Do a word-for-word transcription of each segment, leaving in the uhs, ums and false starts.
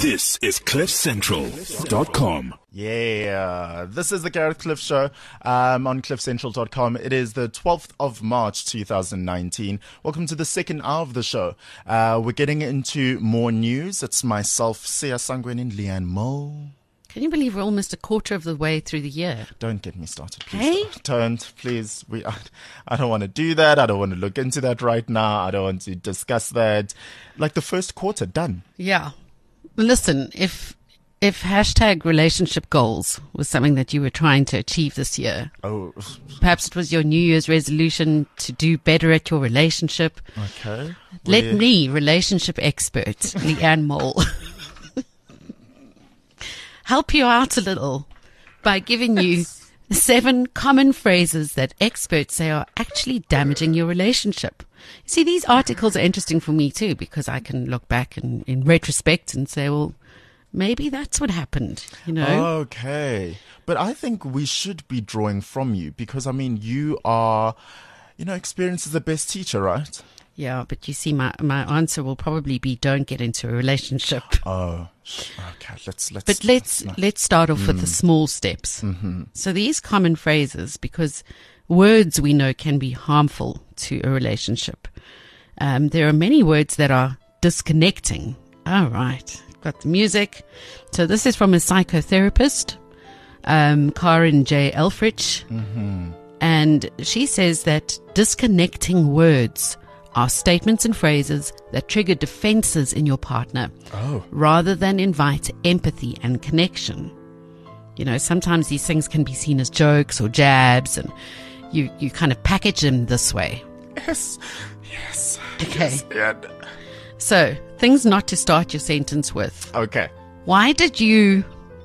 This is cliff central dot com. Yeah, this is the Gareth Cliff Show um, on cliff central dot com. It is the twelfth of March two thousand nineteen. Welcome to the second hour of the show. Uh, we're getting into more news. It's myself, Sia Sangwen, and Leanne Mo. Can you believe we're almost a quarter of the way through the year? Don't get me started, please. Hey? Don't, please. We, I, I don't want to do that. I don't want to look into that right now. I don't want to discuss that. Like the first quarter, done. Yeah. Listen, if if hashtag relationship goals was something that you were trying to achieve this year, Oh, perhaps it was your New Year's resolution to do better at your relationship. okay. Let Where- me, relationship expert, Leanne Mole, help you out a little by giving you seven common phrases that experts say are actually damaging your relationship. See, these articles are interesting for me too, because I can look back and in retrospect and say, well, maybe that's what happened, you know? Okay. But I think we should be drawing from you because, I mean, you are, you know, experience is the best teacher, right? Yeah, but you see, my, my answer will probably be don't get into a relationship. Oh, okay. Let's, let's, But let's not- let's start off with the small steps. Mm-hmm. So these common phrases, because words we know can be harmful to a relationship. Um, there are many words that are disconnecting. All right, got the music. So this is from a psychotherapist, um, Karen J. Elfrich, Mm-hmm. and she says that disconnecting words are statements and phrases that trigger defenses in your partner Oh, rather than invite empathy and connection. You know, sometimes these things can be seen as jokes or jabs, and you, you kind of package them this way. yes. Yes. Okay. Yes, yeah. So, things not to start your sentence with. Okay. Why did you...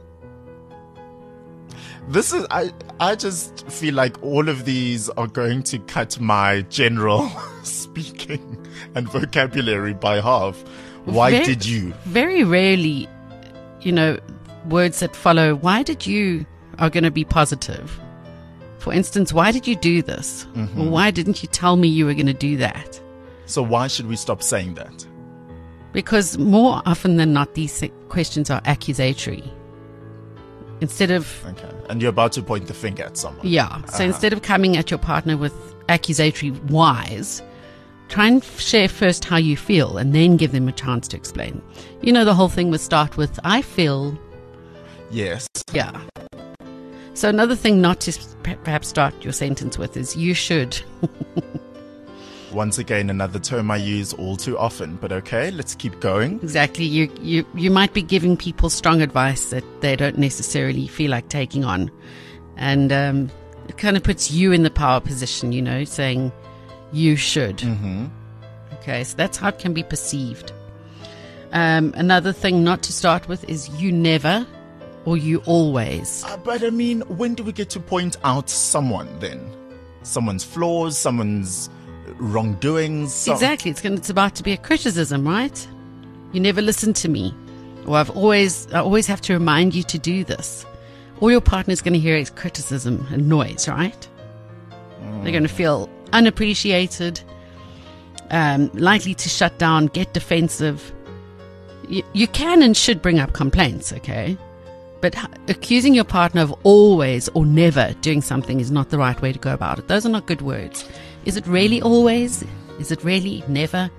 This is, I, I just feel like all of these are going to cut my general speaking and vocabulary by half. Why Very- did you? Very rarely, you know, words that follow, why did you, are going to be positive. For instance, why did you do this? Mm-hmm. Or why didn't you tell me you were going to do that? So why should we stop saying that? Because more often than not, these questions are accusatory. Instead of, Okay. And you're about to point the finger at someone. yeah. So Uh-huh. instead of coming at your partner with accusatory whys, try and f- share first how you feel and then give them a chance to explain. You know, the whole thing would start with, I feel, Yes. yeah. So another thing not to s- per- perhaps start your sentence with is, you should. Once again, another term I use all too often, but okay, let's keep going. Exactly. You, you, you might be giving people strong advice that they don't necessarily feel like taking on. And um, it kind of puts you in the power position, you know, saying you should. Mm-hmm. Okay, so that's how it can be perceived. Um, another thing not to start with is you never or you always. Uh, but I mean, when do we get to point out someone then? Someone's flaws, someone's wrongdoings? some- Exactly. It's, gonna, it's about to be a criticism, right? You never listen to me. Or I've always, I always have to remind you to do this. All your partner's going to hear is criticism and noise, right? They're going to feel unappreciated, um, likely to shut down, get defensive. You, you can and should bring up complaints, okay? But h- accusing your partner of always or never doing something is not the right way to go about it. Those are not good words. Is it really always? Is it really never?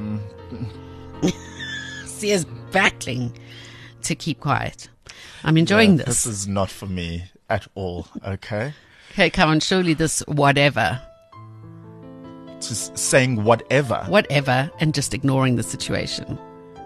Sia's battling to keep quiet. I'm enjoying Yeah, this. This is not for me at all, okay? Okay, come on, surely this whatever, Just saying whatever. whatever, and just ignoring the situation.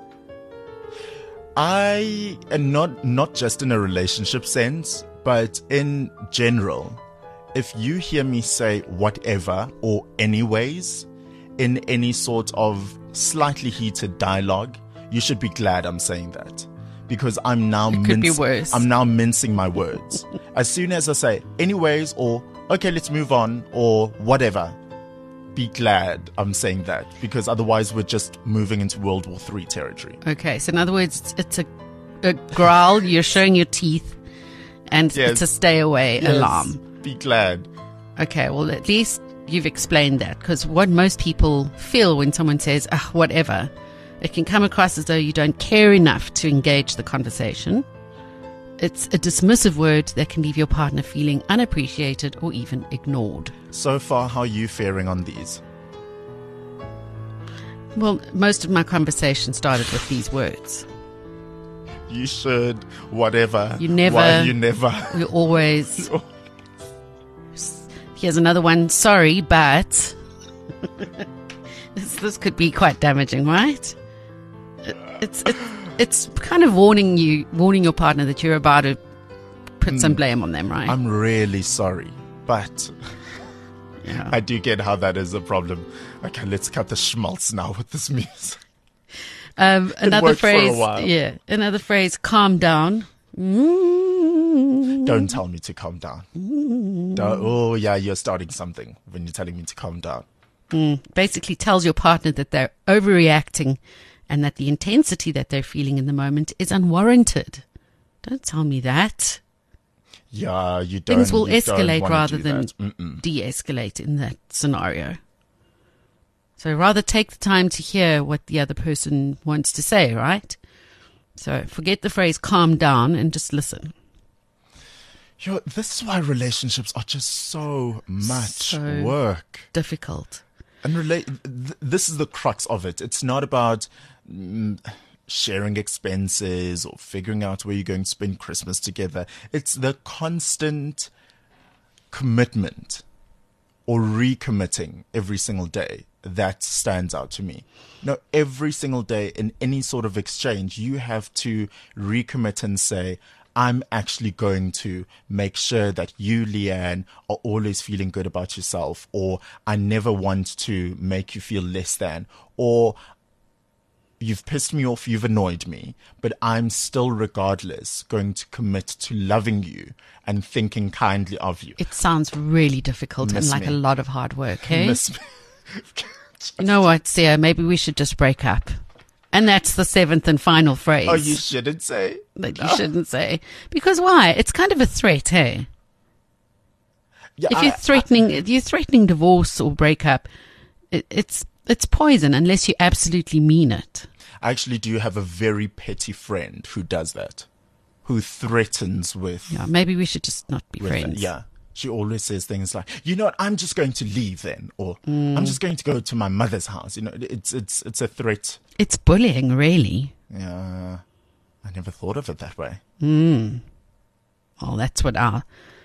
I, and not not just in a relationship sense, but in general, if you hear me say whatever or anyways in any sort of slightly heated dialogue, you should be glad I'm saying that. Because I'm now It could be minc- worse. I'm now mincing my words. As soon as I say anyways or okay, let's move on or whatever, be glad I'm saying that, because otherwise we're just moving into World War Three territory. Okay, so in other words, it's, it's a, a growl, you're showing your teeth, and Yes. it's a stay away Yes, alarm. Be glad. Okay, well, at least you've explained that, because what most people feel when someone says, ah, whatever, It can come across as though you don't care enough to engage the conversation. It's a dismissive word that can leave your partner feeling unappreciated or even ignored. So far, how are you faring on these? Well, most of my conversation started with these words. You should, whatever. You never. Why you never. We always. Here's another one. Sorry, but. this, this could be quite damaging, right? It, it's it, it's kind of warning you, warning your partner that you're about to put mm. some blame on them, right? I'm really sorry, but yeah. I do get how that is a problem. Okay, let's cut the schmaltz now with this music. Um, another phrase, for a while. yeah, another phrase, calm down. Mm. Don't tell me to calm down. Mm. Don't, oh, yeah, you're starting something when you're telling me to calm down. Mm. Basically tells your partner that they're overreacting and that the intensity that they're feeling in the moment is unwarranted. Don't tell me that. Yeah, you don't. Things will you escalate don't rather do than Mm-mm. de-escalate in that scenario. So rather take the time to hear what the other person wants to say, right? So forget the phrase calm down and just listen. Yo, this is why relationships are just so much So work. difficult. And relate. Th- this is the crux of it. It's not about mm, sharing expenses or figuring out where you're going to spend Christmas together. It's the constant commitment or recommitting every single day that stands out to me. No, every single day in any sort of exchange, you have to recommit and say, I'm actually going to make sure that you, Leanne, are always feeling good about yourself, or I never want to make you feel less than, or you've pissed me off, you've annoyed me, but I'm still regardless going to commit to loving you and thinking kindly of you. It sounds really difficult Miss and like me. a lot of hard work, hey? Miss me. You know what, Sia? Maybe we should just break up. And that's the seventh and final phrase. Oh, you shouldn't say. That you shouldn't say. Because why? It's kind of a threat, hey? Yeah, If I- you're threatening, if you're threatening divorce or breakup, it, it's it's poison unless you absolutely mean it. I actually do have a very petty friend who does that, who threatens with. Yeah, maybe we should just not be with friends. Yeah. She always says things like, you know what, I'm just going to leave then, or I'm just going to go to my mother's house. You know, it's it's it's a threat. It's bullying, really. Yeah. I never thought of it that way. Mm. Well, that's what our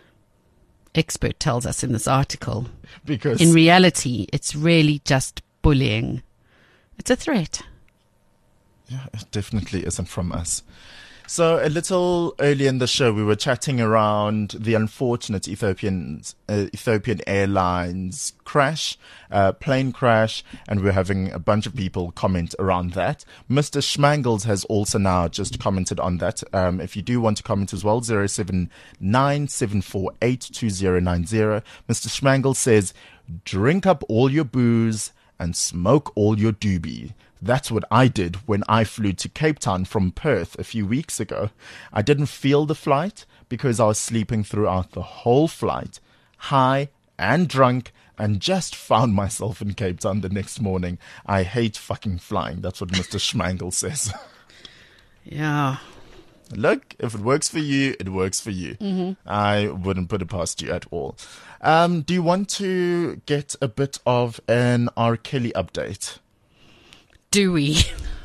expert tells us in this article. Because In reality, it's really just bullying. It's a threat. yeah, it definitely isn't from us. So a little earlier in the show, we were chatting around the unfortunate Ethiopian uh, Ethiopian Airlines crash, uh, plane crash, and we we're having a bunch of people comment around that. Mister Schmangles has also now just commented on that. Um, if you do want to comment as well, zero seven nine seven four eight two zero nine zero. Mister Schmangles says, drink up all your booze and smoke all your doobie. That's what I did when I flew to Cape Town from Perth a few weeks ago. I didn't feel the flight because I was sleeping throughout the whole flight, high and drunk, and just found myself in Cape Town the next morning. I hate fucking flying. That's what Mister Schmangle says. Yeah. Look, if it works for you, it works for you. Mm-hmm. I wouldn't put it past you at all. Um, do you want to get a bit of an R. Kelly update? Do we?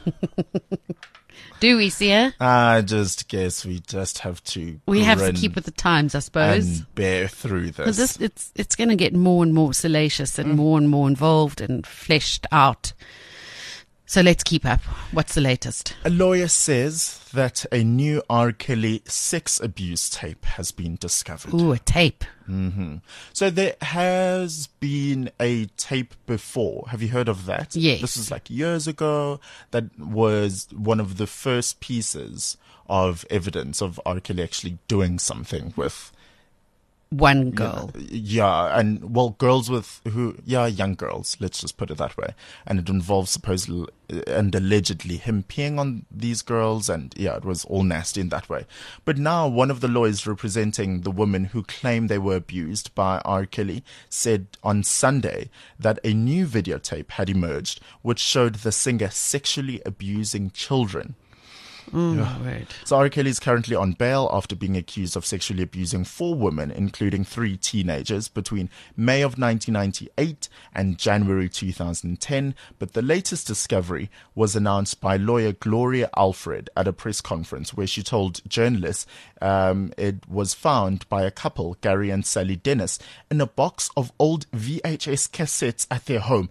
Do we, Sia? I just guess we just have to We have to grin keep with the times, I suppose. and bear through this. 'Cause this, it's it's going to get more and more salacious and more and more involved and fleshed out. So let's keep up. What's the latest? A lawyer says that a new R. Kelly sex abuse tape has been discovered. Ooh, a tape. hmm So there has been a tape before. Have you heard of that? Yes. This was like years ago. That was one of the first pieces of evidence of R. Kelly actually doing something with one girl. Yeah, and well, girls with who, yeah, young girls, let's just put it that way. And it involves supposedly and allegedly him peeing on these girls, and yeah, it was all nasty in that way. But now one of the lawyers representing the women who claim they were abused by R. Kelly said on Sunday that a new videotape had emerged which showed the singer sexually abusing children. Mm, yeah. Right. So R. Kelly is currently on bail after being accused of sexually abusing four women, including three teenagers, between May of nineteen ninety-eight and January two thousand ten. But the latest discovery was announced by lawyer Gloria Alfred at a press conference where she told journalists um, it was found by a couple, Gary and Sally Dennis, in a box of old V H S cassettes at their home.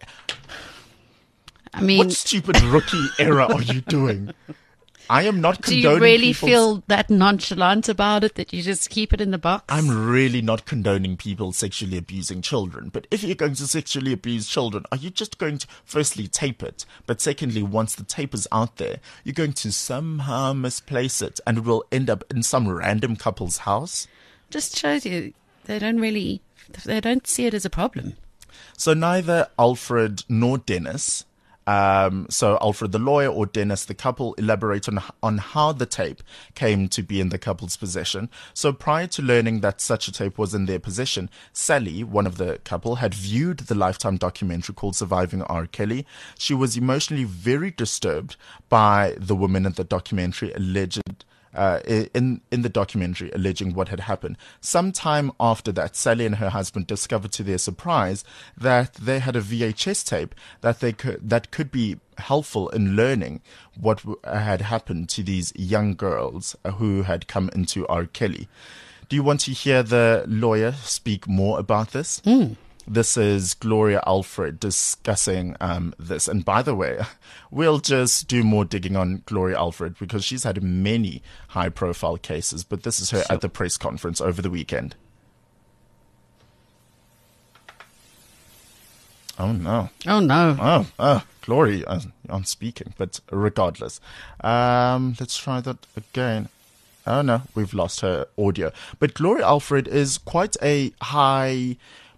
I mean, what stupid rookie error are you doing? I am not condoning. Do you really people's... feel that nonchalant about it that you just keep it in the box? I'm really not condoning people sexually abusing children. But if you're going to sexually abuse children, are you just going to firstly tape it? But secondly, once the tape is out there, you're going to somehow misplace it and it will end up in some random couple's house? Just shows you they don't really, they don't see it as a problem. So neither Alfred nor Dennis... Um, so Alfred the lawyer or Dennis the couple elaborate on, on how the tape came to be in the couple's possession. So prior to learning that such a tape was in their possession, Sally, one of the couple, had viewed the Lifetime documentary called Surviving R. Kelly. She was emotionally very disturbed by the women in the documentary alleged Uh, in in the documentary alleging what had happened. Sometime after that, Sally and her husband discovered to their surprise that they had a V H S tape that they could that could be helpful in learning what w- had happened to these young girls who had come into R. Kelly. Do you want to hear the lawyer speak more about this? Mm. This is Gloria Alfred discussing um, this. And by the way, we'll just do more digging on Gloria Alfred because she's had many high-profile cases. But this is her sure. at the press conference over the weekend. Oh, no. Oh, no. Oh, oh Gloria, uh, I'm speaking. But regardless, um, let's try that again. Oh, no, we've lost her audio. But Gloria Alfred is quite a high...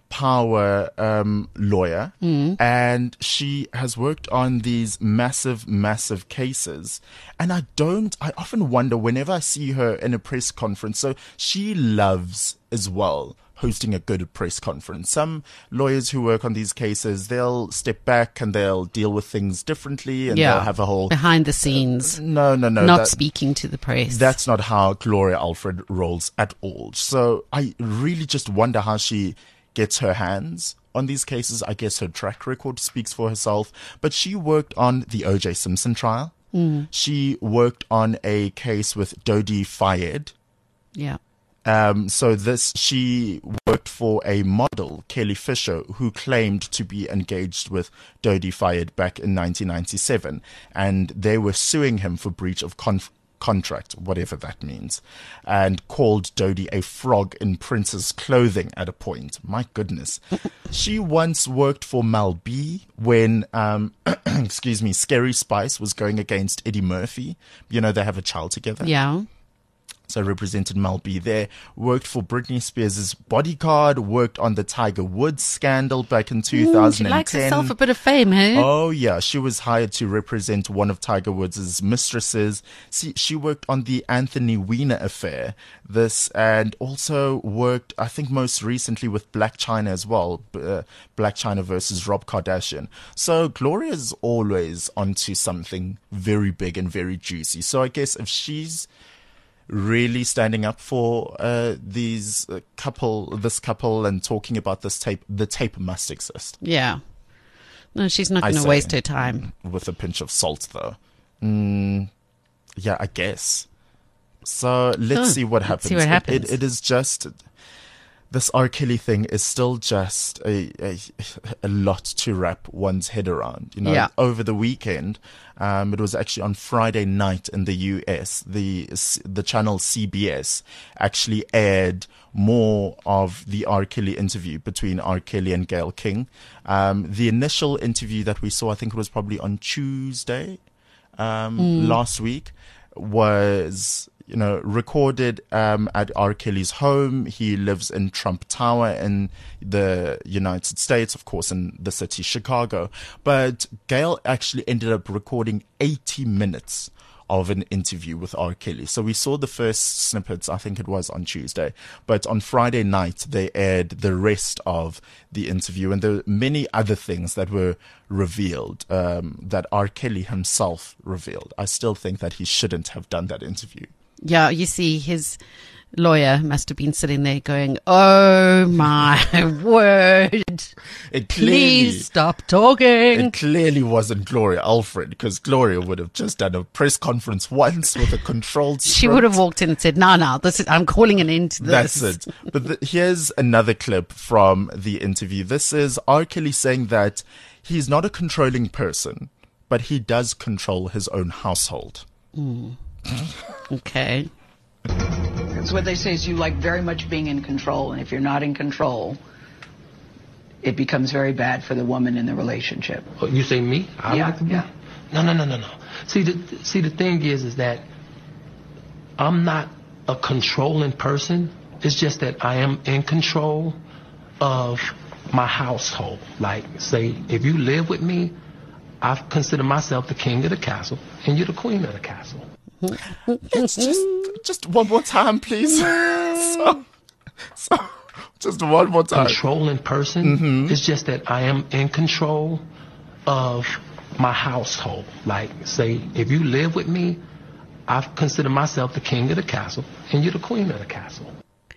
power um, lawyer, mm. and she has worked on these massive, massive cases. And I don't, I often wonder whenever I see her in a press conference, so she loves as well hosting a good press conference. Some lawyers who work on these cases, they'll step back and they'll deal with things differently and yeah. they'll have a whole... behind the scenes. Uh, no, no, no. Not that, speaking to the press. That's not how Gloria Alfred rolls at all. So I really just wonder how she gets her hands on these cases. I guess her track record speaks for herself. But she worked on the O J Simpson trial. Mm. She worked on a case with Dodi Fayed. Yeah. Um, so this, she worked for a model, Kelly Fisher, who claimed to be engaged with Dodi Fayed back in nineteen ninety-seven. And they were suing him for breach of contract. contract, whatever that means, and called Dodi a frog in Prince's clothing at a point. My goodness. She once worked for Mel B when, um, excuse me, Scary Spice was going against Eddie Murphy. You know, they have a child together. Yeah. So represented Mel B there, worked for Britney Spears' bodyguard, worked on the Tiger Woods scandal back in two thousand ten. Mm, she likes herself a bit of fame, hey? Oh, yeah. She was hired to represent one of Tiger Woods' mistresses. See, she worked on the Anthony Weiner affair. This, and also worked, I think most recently with Black China as well. Uh, Black China versus Rob Kardashian. So Gloria's always onto something very big and very juicy. So I guess if she's really standing up for uh, these uh, couple, this couple, and talking about this tape, the tape must exist. Yeah. No, she's not going to waste her time. With a pinch of salt, though. Mm, yeah, I guess. So let's oh, see what happens. See what happens. It, it, it is just... This R. Kelly thing is still just a, a a lot to wrap one's head around. You know, yeah. Over the weekend, um, it was actually on Friday night in the U S, the the channel C B S actually aired more of the R. Kelly interview between R. Kelly and Gayle King. Um, the initial interview that we saw, I think it was probably on Tuesday um, mm. last week, was... you know, recorded um, at R. Kelly's home. He lives in Trump Tower in the United States, of course, in the city Chicago. But Gayle actually ended up recording eighty minutes of an interview with R. Kelly. So we saw the first snippets, I think it was on Tuesday, but on Friday night they aired the rest of the interview, and there were many other things that were revealed um, that R. Kelly himself revealed. I still think that he shouldn't have done that interview. Yeah, you see, his lawyer must have been sitting there going, oh my word, It clearly, please stop talking. It clearly wasn't Gloria Alfred, because Gloria would have just done a press conference once with a controlled script. She would have walked in and said, no, no, this is, I'm calling an end to this. That's it. But the, here's another clip from the interview. This is R. Kelly saying that he's not a controlling person, but he does control his own household. Mm. Okay. It's what they say is you like very much being in control, and if you're not in control, it becomes very bad for the woman in the relationship. Oh, you say me? I yeah, like to be? yeah. No, no, no, no, no. See, the see the thing is, is that I'm not a controlling person. It's just that I am in control of my household. Like, say, if you live with me, I consider myself the king of the castle, and you're the queen of the castle. It's just, just one more time, please. so, so, just one more time. Controlling person. Mm-hmm. It's just that I am in control of my household. Like, say, if you live with me, I consider myself the king of the castle, and you're the queen of the castle.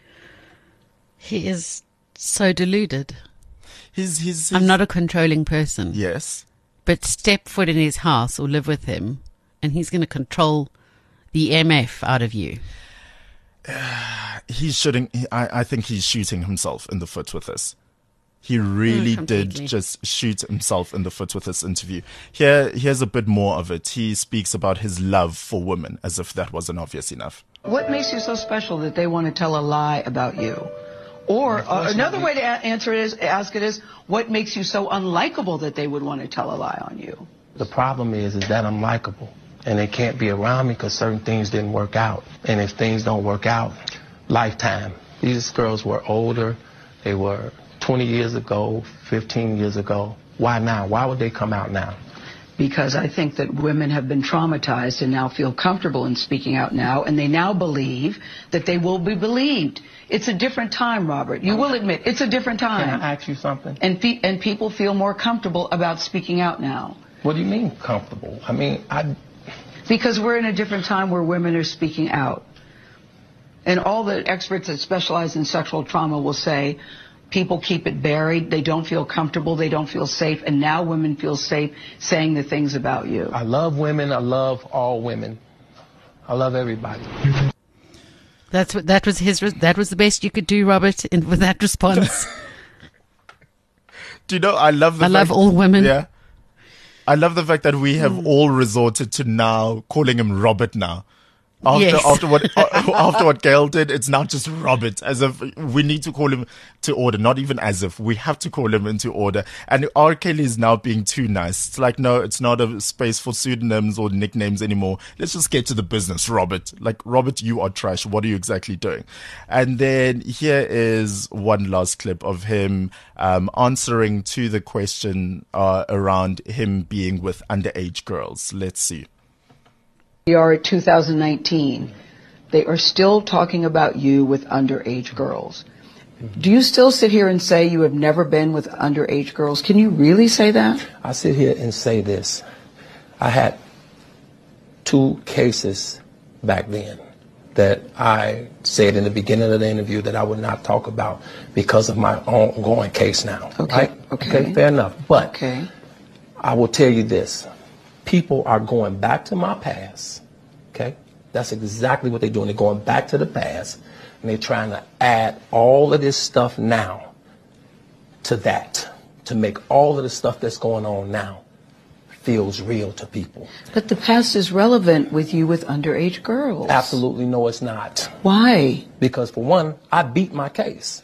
He is so deluded. He's, he's, he's, I'm not a controlling person. Yes. But step foot in his house or live with him, and he's going to control the M F out of you. Uh, he's shooting. He, I, I think he's shooting himself in the foot with this. He really mm, did just shoot himself in the foot with this interview. Here, here's a bit more of it. He speaks about his love for women, as if that wasn't obvious enough. What makes you so special that they want to tell a lie about you? Or uh, another way to a- answer it is, ask it is, what makes you so unlikable that they would want to tell a lie on you? The problem is, is that I'm likable, and they can't be around me because certain things didn't work out. And if things don't work out, lifetime. These girls were older. They were twenty years ago, fifteen years ago. Why now? Why would they come out now? Because I think that women have been traumatized and now feel comfortable in speaking out now, and they now believe that they will be believed. It's a different time, Robert. You will admit, it's a different time. Can I ask you something? And, pe- and people feel more comfortable about speaking out now. What do you mean comfortable? I mean, I... Because we're in a different time where women are speaking out. And all the experts that specialize in sexual trauma will say, people keep it buried, they don't feel comfortable, they don't feel safe, and now women feel safe saying the things about you. I love women, I love all women. I love everybody. That's what, that was his, that was the best you could do, Robert, in, with that response. Do you know, I love the I fact, love all women. Yeah. I love the fact that we have mm. all resorted to now calling him Robert now. After, yes. after what after what Gayle did, it's not just Robert, as if we need to call him to order. Not even as if, we have to call him into order. And R. Kelly is now being too nice. It's like, no, it's not a space for pseudonyms or nicknames anymore. Let's just get to the business, Robert. Like, Robert, you are trash. What are you exactly doing? And then here is one last clip of him um, answering to the question uh, around him being with underage girls. Let's see. We are at two thousand nineteen. They are still talking about you with underage girls. Do you still sit here and say you have never been with underage girls? Can you really say that? I sit here and say this. I had two cases back then that I said in the beginning of the interview that I would not talk about because of my ongoing case now. Okay. Right? Okay. Okay, fair enough. But okay. I will tell you this. People are going back to my past, okay? That's exactly what they're doing. They're going back to the past, and they're trying to add all of this stuff now to that, to make all of the stuff that's going on now feels real to people. But the past is relevant with you with underage girls. Absolutely no, it's not. Why? Because, for one, I beat my case.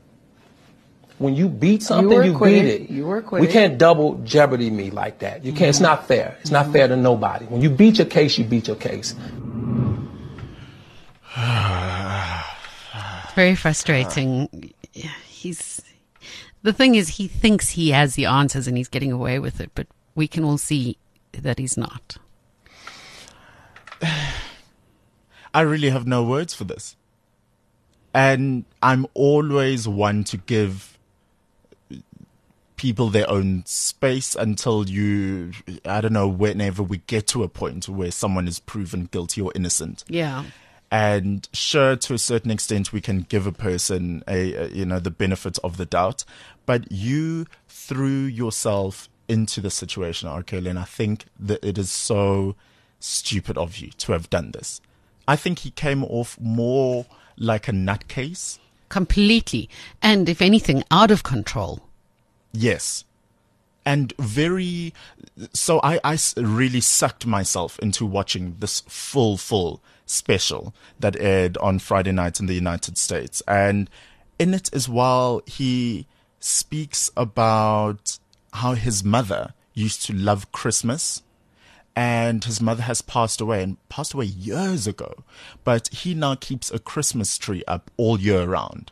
When you beat something, you, you acquitted. beat it. You were acquitted. We can't double jeopardy me like that. You can't. Mm-hmm. It's not fair. It's not mm-hmm. fair to nobody. When you beat your case, you beat your case. Very frustrating. He's the thing is, he thinks he has the answers and he's getting away with it, but we can all see that he's not. I really have no words for this. And I'm always one to give people their own space until you, I don't know, whenever we get to a point where someone is proven guilty or innocent. Yeah. And sure, to a certain extent, we can give a person a, a you know, the benefit of the doubt. But you threw yourself into the situation, R. Kelly, and I think that it is so stupid of you to have done this. I think he came off more like a nutcase. Completely. And if anything, out of control. Yes. And very, so I, I really sucked myself into watching this full, full special that aired on Friday night in the United States. And in it as well, he speaks about how his mother used to love Christmas, and his mother has passed away and passed away years ago, but he now keeps a Christmas tree up all year round.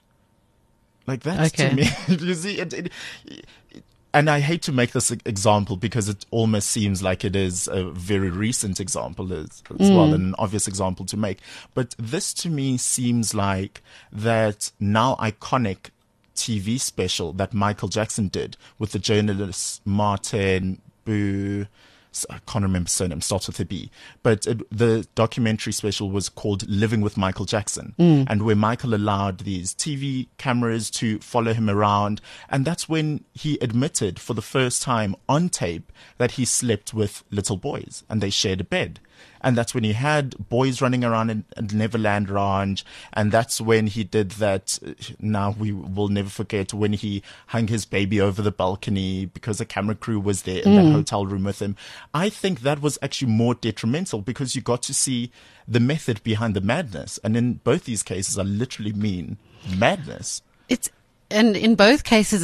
Like that Okay. to me, you see, it, it, it, and I hate to make this example because it almost seems like it is a very recent example as, as Mm. well, and an obvious example to make. But this to me seems like that now iconic T V special that Michael Jackson did with the journalist Martin Boo. I can't remember his surname, starts with a B. But it, the documentary special was called Living with Michael Jackson, Mm. and where Michael allowed these T V cameras to follow him around. And that's when he admitted for the first time on tape that he slept with little boys and they shared a bed. And that's when he had boys running around in, in Neverland Ranch. And that's when he did that. uh, Now we will never forget when he hung his baby over the balcony because a camera crew was there in that hotel room with him. I think that was actually more detrimental because you got to see the method behind the madness. And in both these cases, I literally mean madness. It's, and in both cases,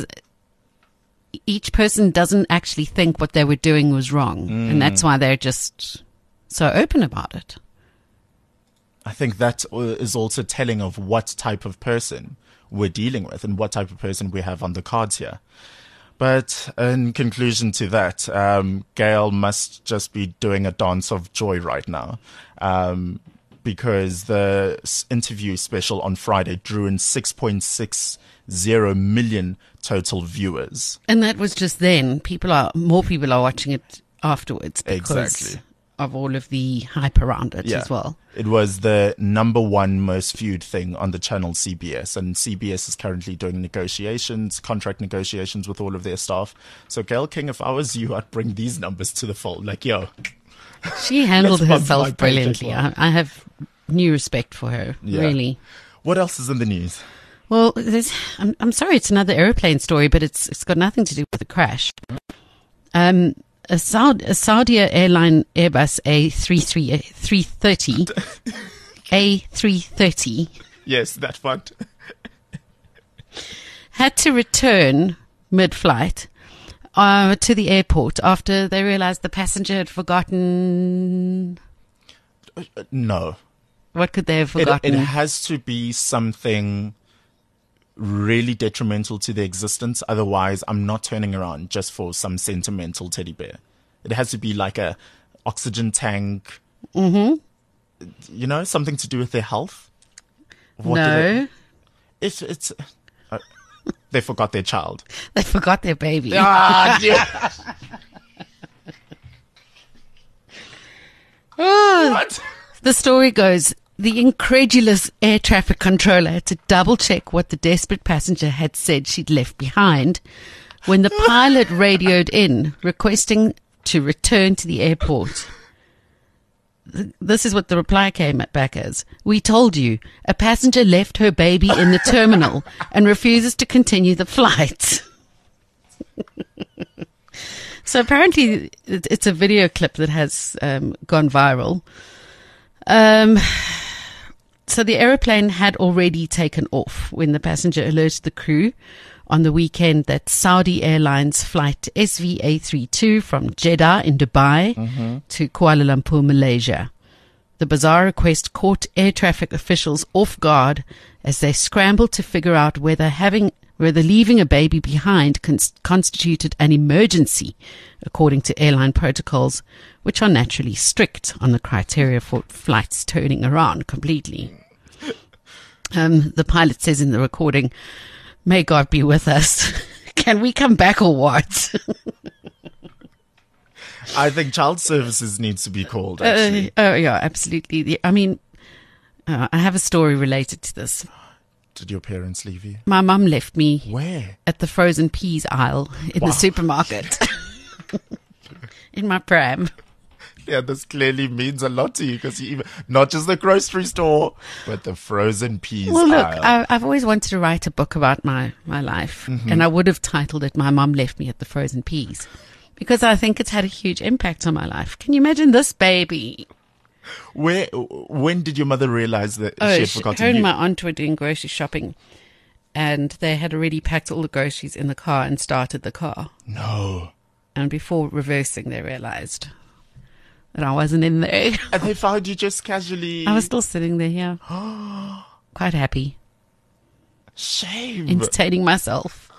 each person doesn't actually think what they were doing was wrong. And that's why they're just so open about it. I think that is also telling of what type of person we're dealing with and what type of person we have on the cards here. But in conclusion to that, um, Gail must just be doing a dance of joy right now, um, because the s- interview special on Friday drew in six point six zero million total viewers. And that was just then. People are, more people are watching it afterwards because Exactly. of all of the hype around it as well. It was the number one most viewed thing on the channel C B S, and C B S is currently doing negotiations, contract negotiations with all of their staff. So Gail King, if I was you, I'd bring these numbers to the fold. Like, yo, She handled Let's bump my herself paycheck brilliantly. I, up. I have new respect for her, Yeah. really. what else is in the news? Well, there's, I'm, I'm sorry, it's another airplane story, but it's it's got nothing to do with the crash. Um, a, Saudi, a Saudi airline Airbus A three thirty, A three thirty Yes, that one. had to return mid-flight uh, to the airport after they realized the passenger had forgotten. No. What could they have It, forgotten? it has to be something really detrimental to the existence. Otherwise, I'm not turning around just for some sentimental teddy bear. It has to be like a oxygen tank. Mm-hmm. You know, something to do with their health. What did no, it- If it's, uh, they forgot their child. they forgot their baby. Ah, yeah. What? The story goes, the incredulous air traffic controller had to double check what the desperate passenger had said she'd left behind when the pilot radioed in requesting to return to the airport. Th- This is what the reply came back as. We told you, a passenger left her baby in the terminal and refuses to continue the flight. So apparently it- it's a video clip that has um, gone viral. Um, so the aeroplane had already taken off when the passenger alerted the crew on the weekend that Saudi Airlines flight S V A thirty-two from Jeddah in Dubai to Kuala Lumpur, Malaysia, The bizarre request caught air traffic officials off guard as they scrambled to figure out whether having whether leaving a baby behind cons- constituted an emergency, according to airline protocols, which are naturally strict on the criteria for flights turning around completely. Um, the pilot says in the recording, "May God be with us. Can we come back or what?" I think child services needs to be called, actually. Uh, oh, yeah, absolutely. The, I mean, uh, I have a story related to this. Did your parents leave you? My mum left me Where? at the frozen peas aisle in Wow. the supermarket in my pram. Yeah, this clearly means a lot to you because you even, not just the grocery store, but the frozen peas Well, look, aisle. I, I've always wanted to write a book about my, my life, Mm-hmm. and I would have titled it "My Mum Left Me at the Frozen Peas," because I think it's had a huge impact on my life. Can you imagine this baby? Where? When did your mother realize that Oh, she had sh- forgotten her and you? my aunt were doing grocery shopping, and they had already packed all the groceries in the car and started the car. No. And before reversing, they realized that I wasn't in there. And they found you just casually. I was still sitting there, yeah. Quite happy, Shame. entertaining myself.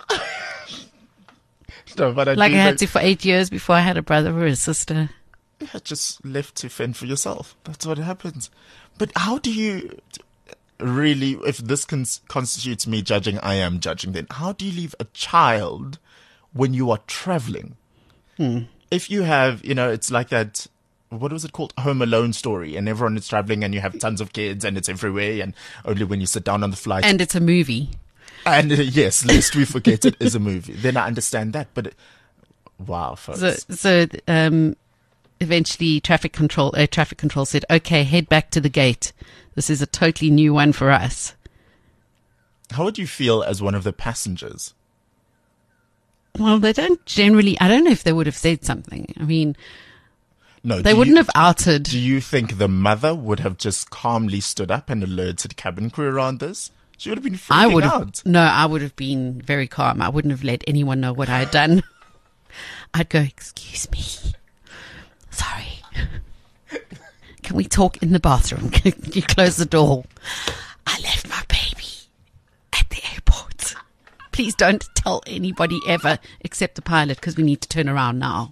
No, but I Like I do had know- to for eight years before I had a brother or a sister. Yeah, just left to fend for yourself. That's what happens. But how do you really, if this cons- constitutes me judging, I am judging then, how do you leave a child when you are traveling? Hmm. If you have, you know, it's like that, what was it called? Home Alone story, and everyone is traveling and you have tons of kids and it's everywhere, and only when you sit down on the flight. And it's a movie. And uh, yes, lest we forget it is a movie. Then I understand that. But, it, wow, folks. So, so um, eventually traffic control, uh, traffic control said, "Okay, head back to the gate. This is a totally new one for us." How would you feel as one of the passengers? Well, they don't generally, I don't know if they would have said something. I mean, No, they do wouldn't you- have outed. Do you think the mother would have just calmly stood up and alerted cabin crew around this? She would have been freaking I would have, out. no, I would have been very calm. I wouldn't have let anyone know what I had done. I'd go, "Excuse me. Sorry. Can we talk in the bathroom? Can you close the door? I left my baby at the airport. Please don't tell anybody ever except the pilot because we need to turn around now."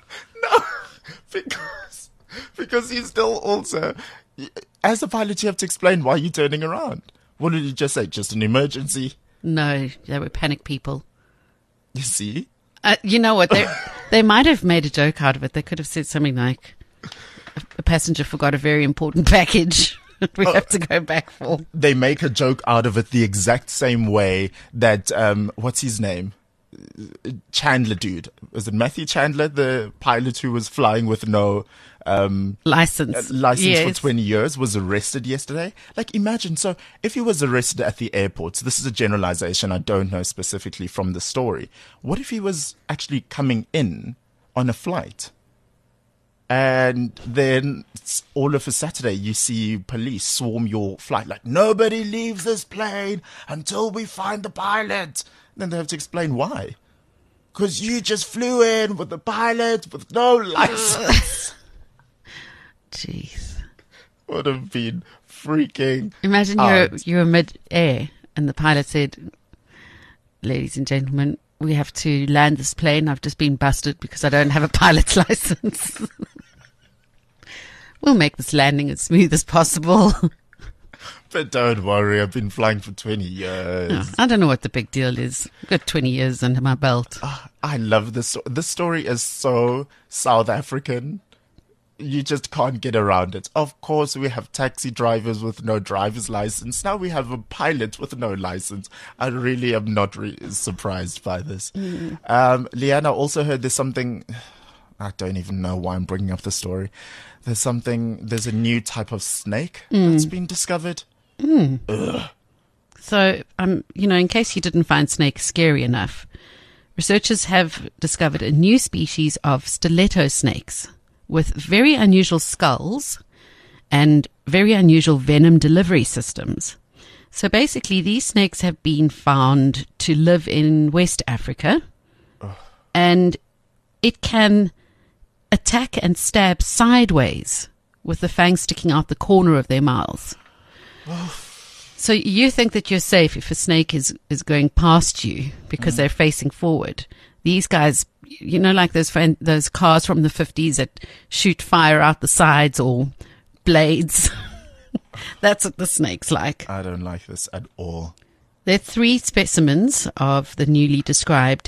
Because, because you still also, as a pilot, you have to explain why you're turning around. What did you just say? Just an emergency? No, they were panic people. You see? Uh, you know what? They they might have made a joke out of it. They could have said something like, "A passenger forgot a very important package we have to go back for." They make a joke out of it the exact same way that, um, what's his name? Chandler dude. Was it Matthew Chandler, the pilot who was flying with no um, License. license Yes. for twenty years, was arrested yesterday? Like, imagine. So if he was arrested at the airport, this is a generalization, I don't know specifically from the story. What if he was actually coming in on a flight? And then s- all of a Saturday, you see police swarm your flight. Like, nobody leaves this plane until we find the pilot. Then they have to explain why. Because you just flew in with the pilot with no license. Jeez. Would have been freaking Imagine you're out. you're mid-air and the pilot said, "Ladies and gentlemen, we have to land this plane. I've just been busted because I don't have a pilot's license. We'll make this landing as smooth as possible." But don't worry, I've been flying for twenty years. No, I don't know what the big deal is. I've got twenty years under my belt. I love this. This story is so South African. You just can't get around it. Of course, we have taxi drivers with no driver's license. Now we have a pilot with no license. I really am not re- surprised by this. Mm. Um, Leanna also heard there's something. I don't even know why I'm bringing up the story. There's something. There's a new type of snake Mm. that's been discovered. So, um, you know, in case you didn't find snakes scary enough, researchers have discovered a new species of stiletto snakes with very unusual skulls and very unusual venom delivery systems. So basically, these snakes have been found to live in West Africa, and it can attack and stab sideways with the fangs sticking out the corner of their mouths. So you think that you're safe if a snake is, is going past you because mm. they're facing forward. These guys, you know, like those fan, those cars from the fifties that shoot fire out the sides or blades. That's what the snake's like. I don't like this at all. There are three specimens of the newly described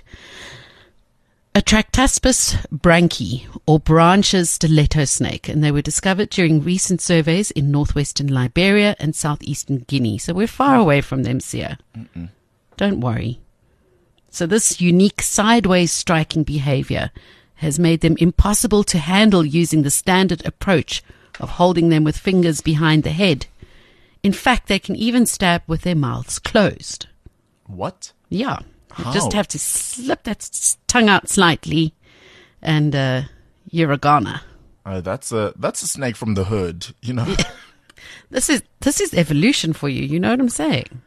Atractaspis branchi, or branches stiletto snake, and they were discovered during recent surveys in northwestern Liberia and southeastern Guinea. So we're far away from them, Sia. Mm-mm. Don't worry. So this unique sideways striking behavior has made them impossible to handle using the standard approach of holding them with fingers behind the head. In fact, they can even stab with their mouths closed. What? Yeah. How? You just have to slip that s- tongue out slightly, and uh, you're a goner. Oh, that's a that's a snake from the hood, you know. Yeah. This is this is evolution for you. You know what I'm saying?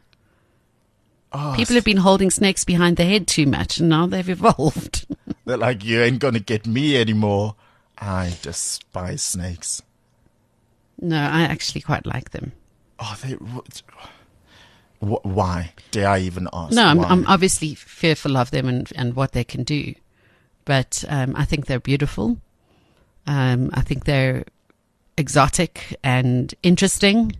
Oh, people have been holding snakes behind the head too much, and now they've evolved. They're like, you ain't gonna get me anymore. I despise snakes. No, I actually quite like them. Oh, they. Wh- why? Dare I even ask? No, I'm, why? I'm obviously fearful of them and, and what they can do. But um, I think they're beautiful. Um, I think they're exotic and interesting.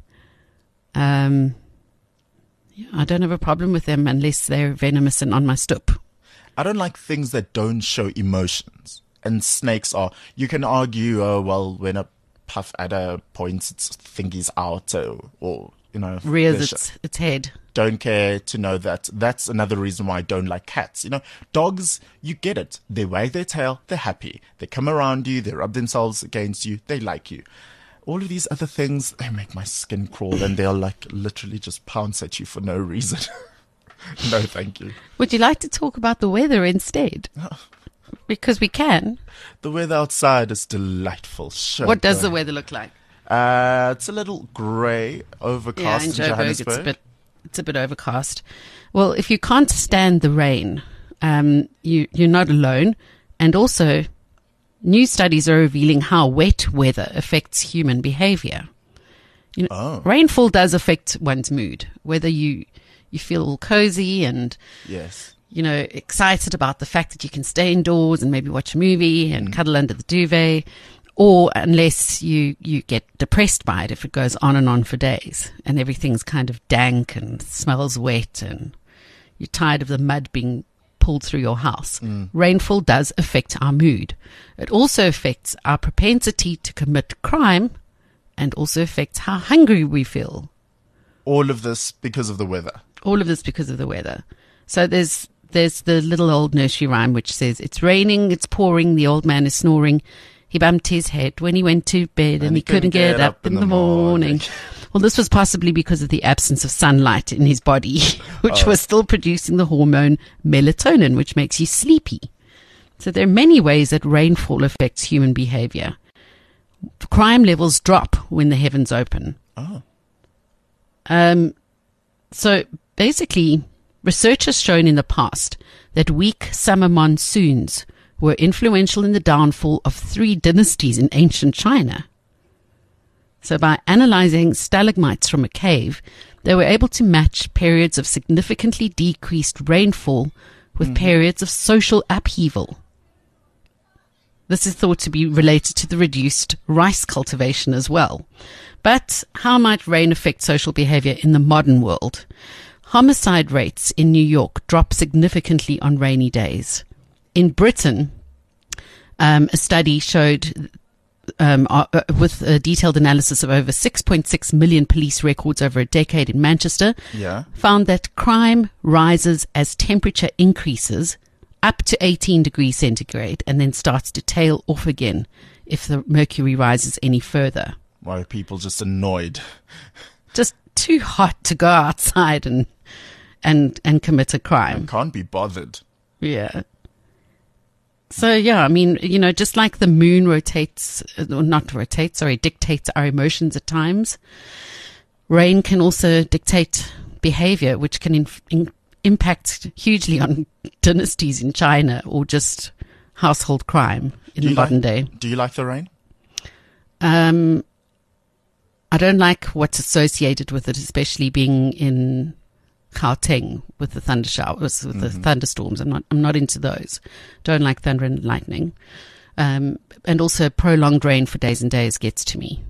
Um, yeah, I don't have a problem with them unless they're venomous and on my stoop. I don't like things that don't show emotions. And snakes are. You can argue, oh, well, when a puff adder points its thingies out, or, or you know, rears its, its head. Don't care to know that. That's another reason why I don't like cats. You know, dogs, you get it. They wag their tail, they're happy. They come around you, they rub themselves against you, they like you. All of these other things, they make my skin crawl, and they'll like literally just pounce at you for no reason. No, thank you. Would you like to talk about the weather instead? Because we can. The weather outside is delightful. Sure. What does the weather look like? Uh, it's a little grey, overcast yeah, in in Johannesburg. It's a bit, it's a bit overcast. Well, if you can't stand the rain, um, you, you're not alone. And also, new studies are revealing how wet weather affects human behavior. You know, oh. Rainfall does affect one's mood, whether you, you feel cozy and yes. you know, excited about the fact that you can stay indoors and maybe watch a movie and mm. cuddle under the duvet, or unless you, you get depressed by it if it goes on and on for days and everything's kind of dank and smells wet and you're tired of the mud being pulled through your house. Mm. Rainfall does affect our mood. It also affects our propensity to commit crime and also affects how hungry we feel. All of this because of the weather. All of this because of the weather. So there's there's the little old nursery rhyme which says, it's raining, it's pouring, the old man is snoring. He bumped his head when he went to bed and, and he, he couldn't get, get up, up in, in the morning. morning. Well, this was possibly because of the absence of sunlight in his body, which oh. was still producing the hormone melatonin, which makes you sleepy. So there are many ways that rainfall affects human behavior. Crime levels drop when the heavens open. Oh. Um, so basically, research has shown in the past that weak summer monsoons were influential in the downfall of three dynasties in ancient China. So by analyzing stalagmites from a cave, they were able to match periods of significantly decreased rainfall with mm. periods of social upheaval. This is thought to be related to the reduced rice cultivation as well. But how might rain affect social behavior in the modern world? Homicide rates in New York drop significantly on rainy days. In Britain, um, a study showed, um, uh, with a detailed analysis of over six point six million police records over a decade in Manchester, yeah. found that crime rises as temperature increases up to eighteen degrees centigrade and then starts to tail off again if the mercury rises any further. Why are people just annoyed? Just too hot to go outside and and and commit a crime. I can't be bothered. Yeah. So, yeah, I mean, you know, just like the moon rotates, or not rotates, sorry, dictates our emotions at times, rain can also dictate behavior, which can in, in, impact hugely on dynasties in China or just household crime in the modern like, day. Do you like the rain? Um, I don't like what's associated with it, especially being in Gauteng with the thunder showers, with mm-hmm. the thunderstorms. I'm not, I'm not into those. Don't like thunder and lightning. Um, and also prolonged rain for days and days gets to me.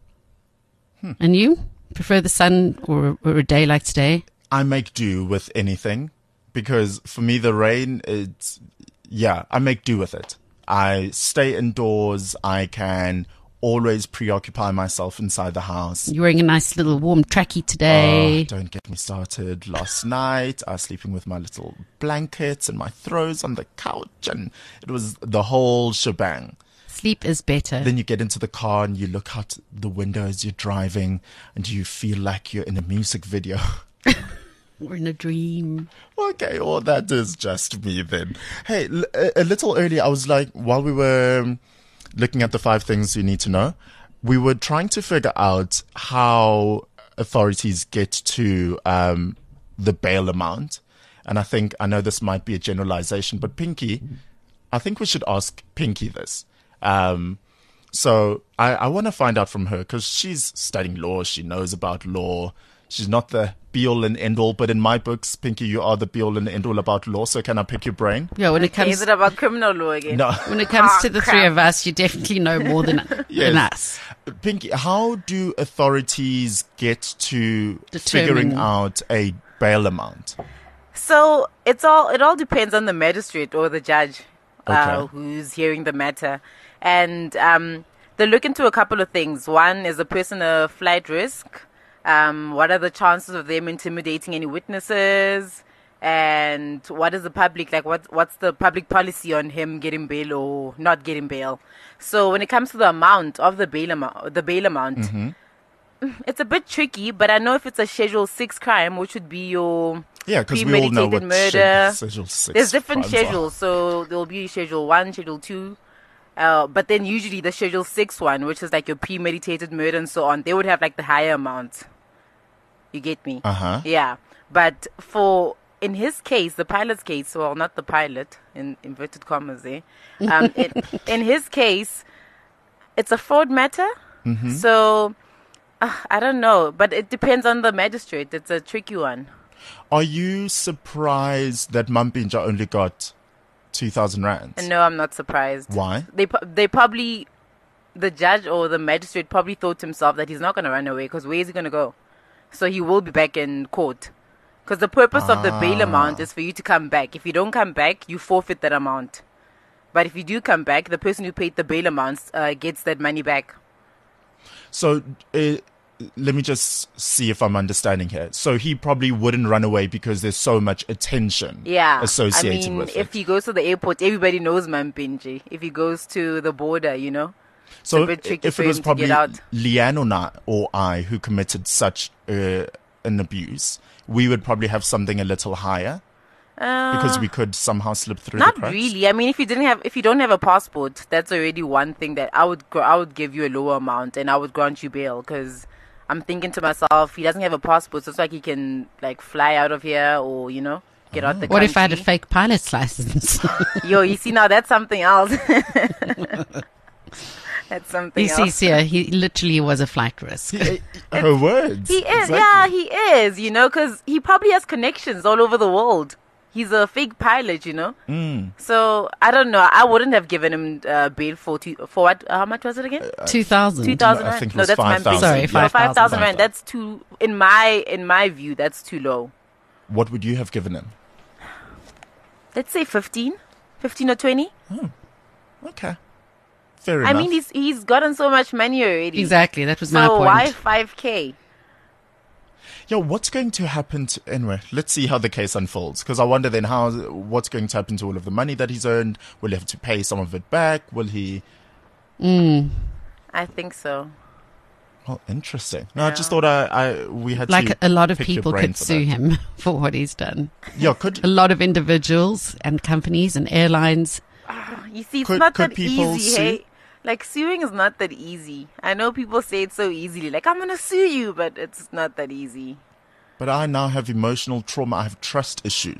Hmm. And you prefer the sun or, or a day like today? I make do with anything because for me, the rain, it's, yeah, I make do with it. I stay indoors. I can always preoccupy myself inside the house. You're wearing a nice little warm trackie today. Oh, don't get me started. Last night, I was sleeping with my little blankets and my throws on the couch, and it was the whole shebang. Sleep is better. Then you get into the car and you look out the window as you're driving, and you feel like you're in a music video. We're in a dream. Okay, well, that is just me then. Hey, l- a little earlier, I was like, while we were looking at the five things you need to know, we were trying to figure out how authorities get to um, the bail amount. And I think, I know this might be a generalization, but Pinky, I think we should ask Pinky this. Um, so I, I want to find out from her because she's studying law. She knows about law. She's not the be-all and end-all, but in my books, Pinky, you are the be-all and end-all about law. So can I pick your brain? Yeah, when it comes, is it about criminal law again? No. When it comes Oh, to the crap. three of us, you definitely know more than, Yes. than us. Pinky, how do authorities get to Determine. figuring out a bail amount? So it's all it all depends on the magistrate or the judge uh, Okay. who's hearing the matter, and um, they look into a couple of things. One, is a person a flight risk? Um, what are the chances of them intimidating any witnesses? And what is the public like? What what's the public policy on him getting bail or not getting bail? So when it comes to the amount of the bail amount, the bail amount, Mm-hmm. it's a bit tricky. But I know if it's a Schedule Six crime, which would be your Yeah, because we all know what premeditated murder. Schedule six There's different crimes are. schedules, so there'll be Schedule One, Schedule Two, uh, but then usually the Schedule Six one, which is like your premeditated murder and so on, they would have like the higher amount. You get me? Uh-huh. Yeah, but for in his case, the pilot's case, well, not the pilot in inverted commas there. Um, in, in his case, it's a fraud matter, Mm-hmm. so uh, I don't know, but it depends on the magistrate. It's a tricky one. Are you surprised that Mampinja only got two thousand rands? No, I'm not surprised. Why? They pro- they probably, the judge or the magistrate probably thought to himself that he's not going to run away because where is he going to go? So he will be back in court. Because the purpose of the bail amount is for you to come back. If you don't come back, you forfeit that amount. But if you do come back, the person who paid the bail amounts uh, gets that money back. So uh, let me just see if I'm understanding here. So he probably wouldn't run away because there's so much attention Yeah. associated I mean, with if it. he goes to the airport, everybody knows Mampinji. If he goes to the border, you know. So a bit tricky if for it was him to probably get out. Leanne or, not, or I who committed such uh, an abuse, we would probably have something a little higher because we could somehow slip through Not the cracks. really. I mean, if you didn't have, if you don't have a passport, that's already one thing that I would, gr- I would give you a lower amount and I would grant you bail because I'm thinking to myself, he doesn't have a passport, so it's like he can like fly out of here or you know get out the What country. if I had a fake pilot's license? Yo, you see now that's something else. That's something You see, else. Sia, he literally was a flight risk. Her words. He is, Exactly. yeah, he is. You know, because he probably has connections all over the world. He's a fake pilot, you know. Mm. So I don't know. I wouldn't have given him uh, bail for two, for what? How much was it again? Two thousand. Two thousand I rand. think it No, was that's my 5,000. Sorry, No, five five thousand thousand. rand. That's too. In my in my view, that's too low. What would you have given him? Let's say fifteen, fifteen or twenty. Okay. Fair I enough. mean, he's he's gotten so much money already. Exactly, that was my So point. why five k? Yo, what's going to happen to, anyway, let's see how the case unfolds. Because I wonder then how, what's going to happen to all of the money that he's earned? Will he have to pay some of it back? Will he, Mm. I think so. well, interesting. No, I just thought I, I, we had Like to a lot of pick your people brain could for sue that. him for what he's done. Yeah, could, A lot of individuals and companies and airlines. You see, it's Could- not could that people easy, sue? hey? Like, suing is not that easy. I know people say it so easily, like, I'm going to sue you, but it's not that easy. but I now have emotional trauma. I have trust issues.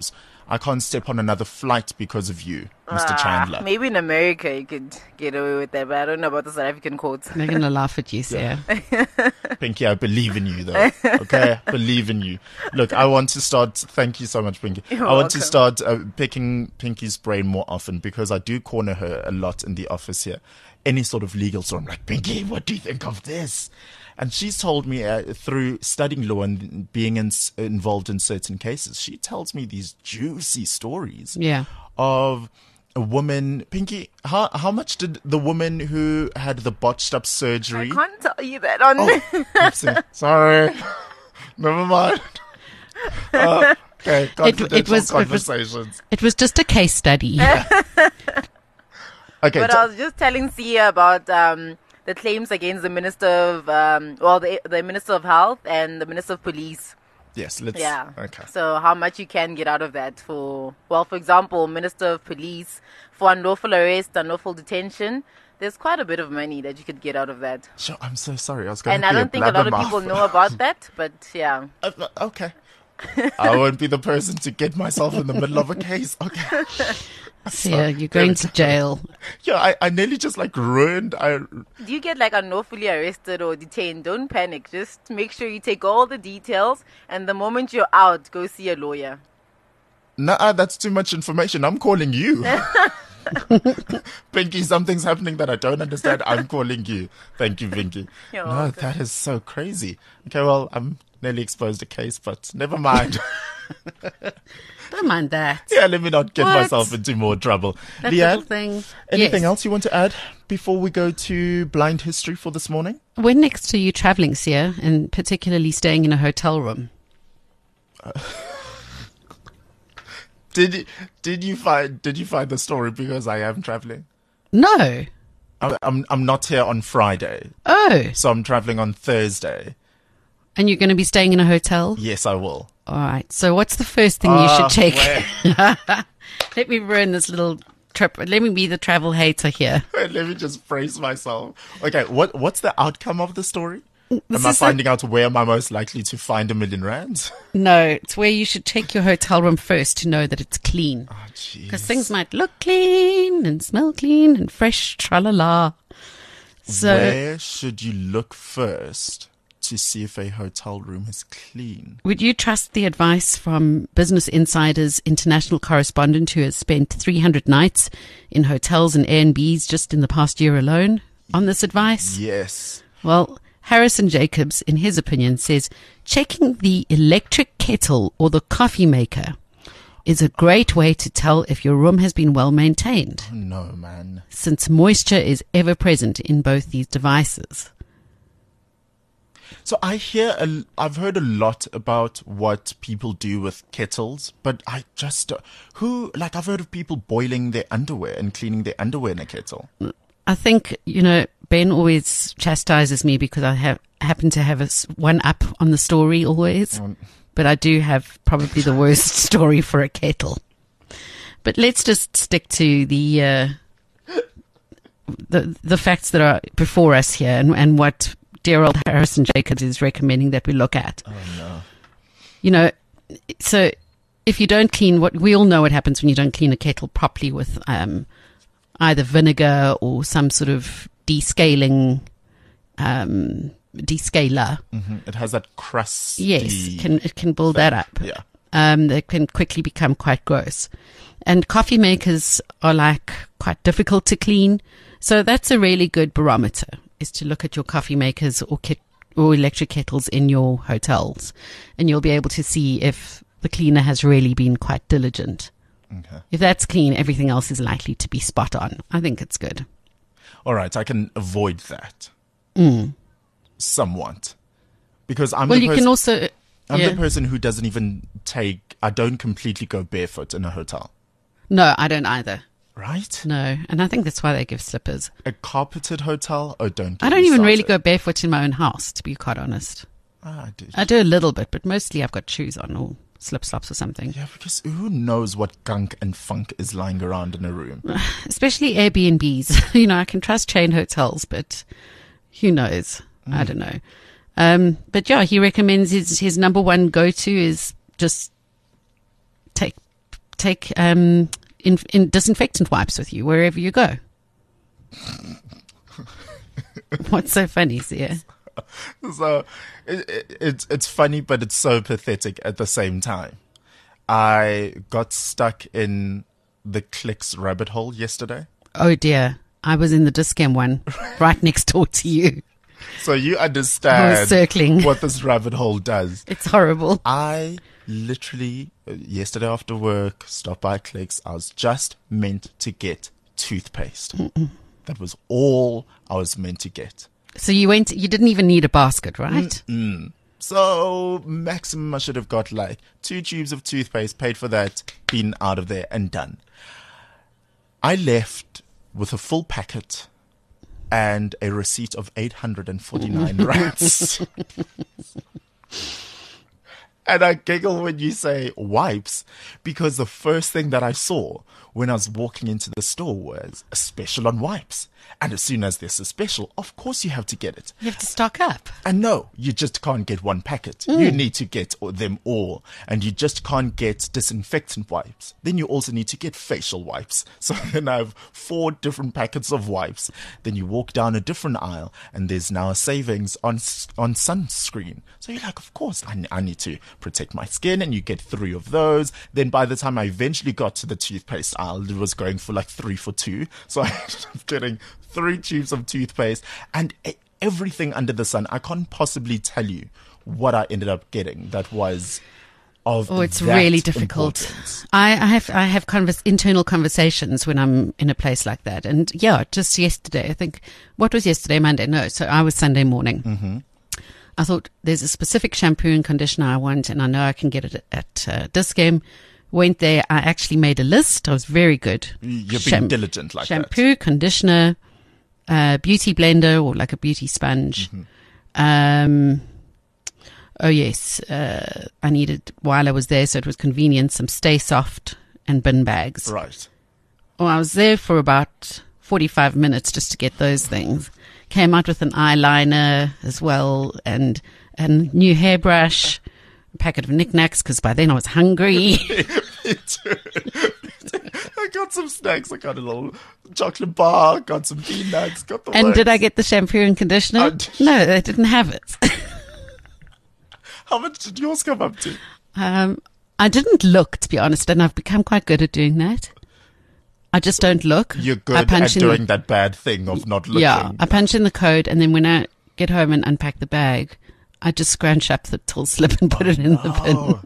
I can't step on another flight because of you, Mister Ah, Chandler. Maybe in America you could get away with that, but I don't know about the South African courts. They're going to laugh at you, Sia. Pinky, I believe in you, though. Okay, I believe in you. Look, I want to start. Thank you so much, Pinky. You're I want to welcome. start uh, picking Pinky's brain more often because I do corner her a lot in the office here. Any sort of legal story, I'm like, Pinky, what do you think of this? And she's told me uh, through studying law and being in, involved in certain cases, she tells me these juicy stories Yeah. of a woman. Pinky, how how much did the woman who had the botched up surgery? I can't tell you that on. Oh, oopsie. Sorry. Never mind. Uh, okay, confidential it was- it was- conversations. It was just a case study. Okay, But t- I was just telling Sia about um, the claims against the Minister of, um, well, the, the Minister of Health and the Minister of Police. yes, let's. Yeah. Okay. So how much you can get out of that for, well, for example, Minister of Police for unlawful arrest, unlawful detention. There's quite a bit of money that you could get out of that. Sure, I'm so sorry. I was going And to I be don't think a lot of blabbermouth. people know about that, but yeah. Uh, okay. I won't be the person to get myself in the middle of a case. Okay. Sia, you're going to jail. Yeah, I, I nearly just like ruined. I If you get like unlawfully arrested or detained, don't panic. Just make sure you take all the details, and the moment you're out, go see a lawyer. Nah, that's too much information. I'm calling you. Pinky, something's happening that I don't understand. I'm calling you. Thank you, Pinky. You're no, welcome. that is so crazy. Okay, well, I'm nearly exposed a case, but never mind. Don't mind that. Yeah, let me not get What? myself into more trouble. That Leanne, little thing. anything Yes. else you want to add before we go to blind history for this morning? When next are you traveling, Sia, and particularly staying in a hotel room? Did you, did you find did you find the story because I am traveling? No. I'm I'm, I'm not here on Friday, Oh, so I'm traveling on Thursday. and you're going to be staying in a hotel? Yes, I will. All right. So what's the first thing you Ah, should check? where- Let me ruin this little trip. Let me be the travel hater here. Wait, let me just brace myself. Okay, what what's the outcome of the story? This Am I is a- finding out where am I most likely to find a million rands? No, it's where you should check your hotel room first to know that it's clean. Oh, jeez. Because things might look clean and smell clean and fresh, tra-la-la. So, Where should you look first to see if a hotel room is clean? would you trust the advice from Business Insider's international correspondent who has spent three hundred nights in hotels and A and Bs just in the past year alone on this advice? Yes. Well, Harrison Jacobs, in his opinion, says checking the electric kettle or the coffee maker is a great way to tell if your room has been well maintained, No, man. since moisture is ever present in both these devices. So I hear, a, I've heard a lot about what people do with kettles, but I just, uh, who, like I've heard of people boiling their underwear and cleaning their underwear in a kettle. I think, you know, Ben always chastises me because I have happen to have a s one up on the story always, Um, but I do have probably the worst story for a kettle. But let's just stick to the uh, the the facts that are before us here, and, and what dear old Harrison Jacobs is recommending that we look at. Oh no. You know, so if you don't clean, what we all know what happens when you don't clean a kettle properly with um, either vinegar or some sort of descaling um, descaler. hmm It has that crust. Yes, it can it can build that up. Yeah. Um, they can quickly become quite gross. And coffee makers are like quite difficult to clean. So that's a really good barometer, is to look at your coffee makers or kit or electric kettles in your hotels. And you'll be able to see if the cleaner has really been quite diligent. Okay. If that's clean, everything else is likely to be spot on. I think it's good. All right, I can avoid that Mm. somewhat because I'm Well, the you person, can also... I'm yeah. the person who doesn't even take. I don't completely go barefoot in a hotel, No, I don't either. right? No. And I think that's why they give slippers. A carpeted hotel. Oh, don't. I get don't me even really go started. barefoot in my own house, to be quite honest. Ah, I do. I do a little bit, but mostly I've got shoes on or slip-slops or something. Yeah, because who knows what gunk and funk is lying around in a room? Especially Airbnbs. You know, I can trust chain hotels, but who knows? I don't know. Um, but yeah, he recommends his, his number one go-to is just take take um, in, in disinfectant wipes with you wherever you go. What's so funny, Sia? So it, it, it's it's funny, but it's so pathetic at the same time. I got stuck in the Clicks rabbit hole yesterday. Oh dear, I was in the Discam one, right next door to you. So you I understand was circling. what this rabbit hole does. It's horrible. I literally, uh, yesterday after work, stopped by Clicks. I was just meant to get toothpaste. Mm-mm. That was all I was meant to get. So you went. You didn't even need a basket, right? Mm-mm. So maximum I should have got like two tubes of toothpaste, paid for that, been out of there and done. I left with a full packet and a receipt of eight hundred forty-nine rands. And I giggle when you say wipes, because the first thing that I saw when I was walking into the store was a special on wipes. And as soon as there's a special, of course you have to get it. You have to stock up. And no, you just can't get one packet. Mm. You need to get them all. And you just can't get disinfectant wipes. Then you also need to get facial wipes. So then I have four different packets of wipes. Then you walk down a different aisle and there's now a savings on on sunscreen. So you're like, of course, I, I need to protect my skin. And you get three of those. Then by the time I eventually got to the toothpaste aisle, it was going for like three for two. So I ended up getting three tubes of toothpaste and everything under the sun. I can't possibly tell you what I ended up getting that was of Oh, it's that really difficult. importance. I, I have I have convers- internal conversations when I'm in a place like that. And yeah, just yesterday, I think, what was yesterday? Monday? No, so I was Sunday morning. Mm-hmm. I thought there's a specific shampoo and conditioner I want, and I know I can get it at uh, Discam. Went there. I actually made a list. I was very good. You've been Sham- diligent like shampoo, that. conditioner, uh, beauty blender, or like a beauty sponge. Mm-hmm. Um, oh yes, uh, I needed while I was there, so it was convenient. Some Stay Soft and bin bags. Right. Well, I was there for about forty-five minutes just to get those things. Came out with an eyeliner as well, and a new hairbrush, a packet of knickknacks, because by then I was hungry. I got some snacks. I got a little chocolate bar, got some peanuts, got the And works. did I get the shampoo and conditioner? Uh, d- No, they didn't have it. How much did yours come up to? um, I didn't look, to be honest, and I've become quite good at doing that. I just don't look. You're I good punch at in doing the, that bad thing of not looking. Yeah, I punch in the code, and then when I get home and unpack the bag, I just scrunch up the till slip and put it in the bin. Oh.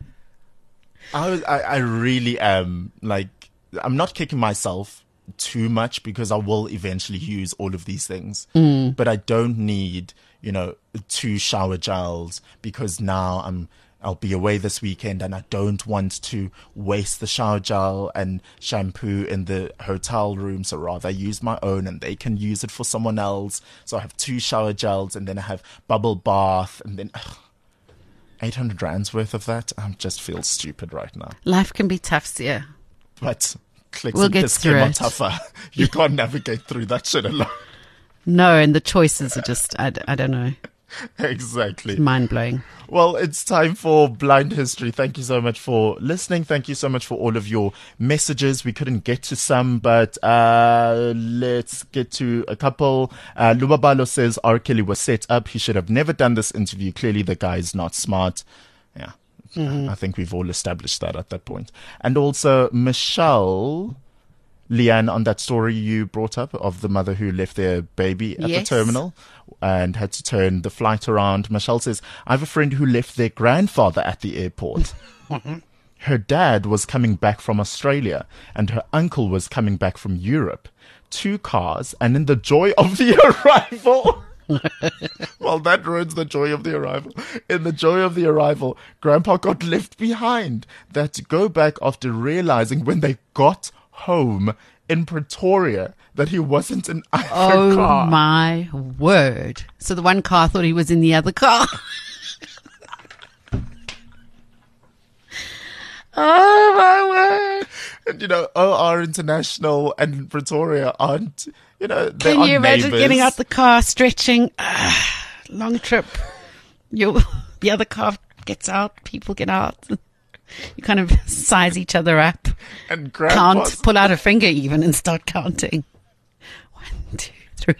I, was- I I really am like, I'm not kicking myself too much because I will eventually use all of these things, mm. but I don't need, you know, two shower gels because now I'm I'll be away this weekend and I don't want to waste the shower gel and shampoo in the hotel room. So rather I use my own and they can use it for someone else. So I have two shower gels and then I have bubble bath and then ugh, eight hundred rands worth of that. I just feel stupid right now. Life can be tough, Sia. But Clicks We'll and get Discam through are it. tougher. You can't navigate through that shit alone. No, and the choices are just, I, d- I don't know, Exactly. mind blowing. Well, it's time for Blind History. Thank you so much for listening. Thank you so much for all of your messages. We couldn't get to some, but uh, let's get to a couple. Uh, Lubabalo says R. Kelly was set up. He should have never done this interview. Clearly, the guy is not smart. Yeah, mm-hmm. I think we've all established that at that point. And also, Michelle... Leanne, on that story you brought up of the mother who left their baby at Yes. the terminal and had to turn the flight around. Michelle says, I have a friend who left their grandfather at the airport. Her dad was coming back from Australia and her uncle was coming back from Europe. Two cars, and in the joy of the arrival... Well, that ruins the joy of the arrival. In the joy of the arrival, Grandpa got left behind. They had to go back after realizing when they got home in Pretoria that he wasn't in either Oh car. my word. So the one car thought he was in the other car. Oh my word. And, you know, O R International and Pretoria aren't, you know, they Can are you imagine neighbors. getting out the car, stretching, ah, long trip. You, the other car gets out, people get out. You kind of size each other up. And grandpa's... Can't pull out a finger even and start counting. One, two, three.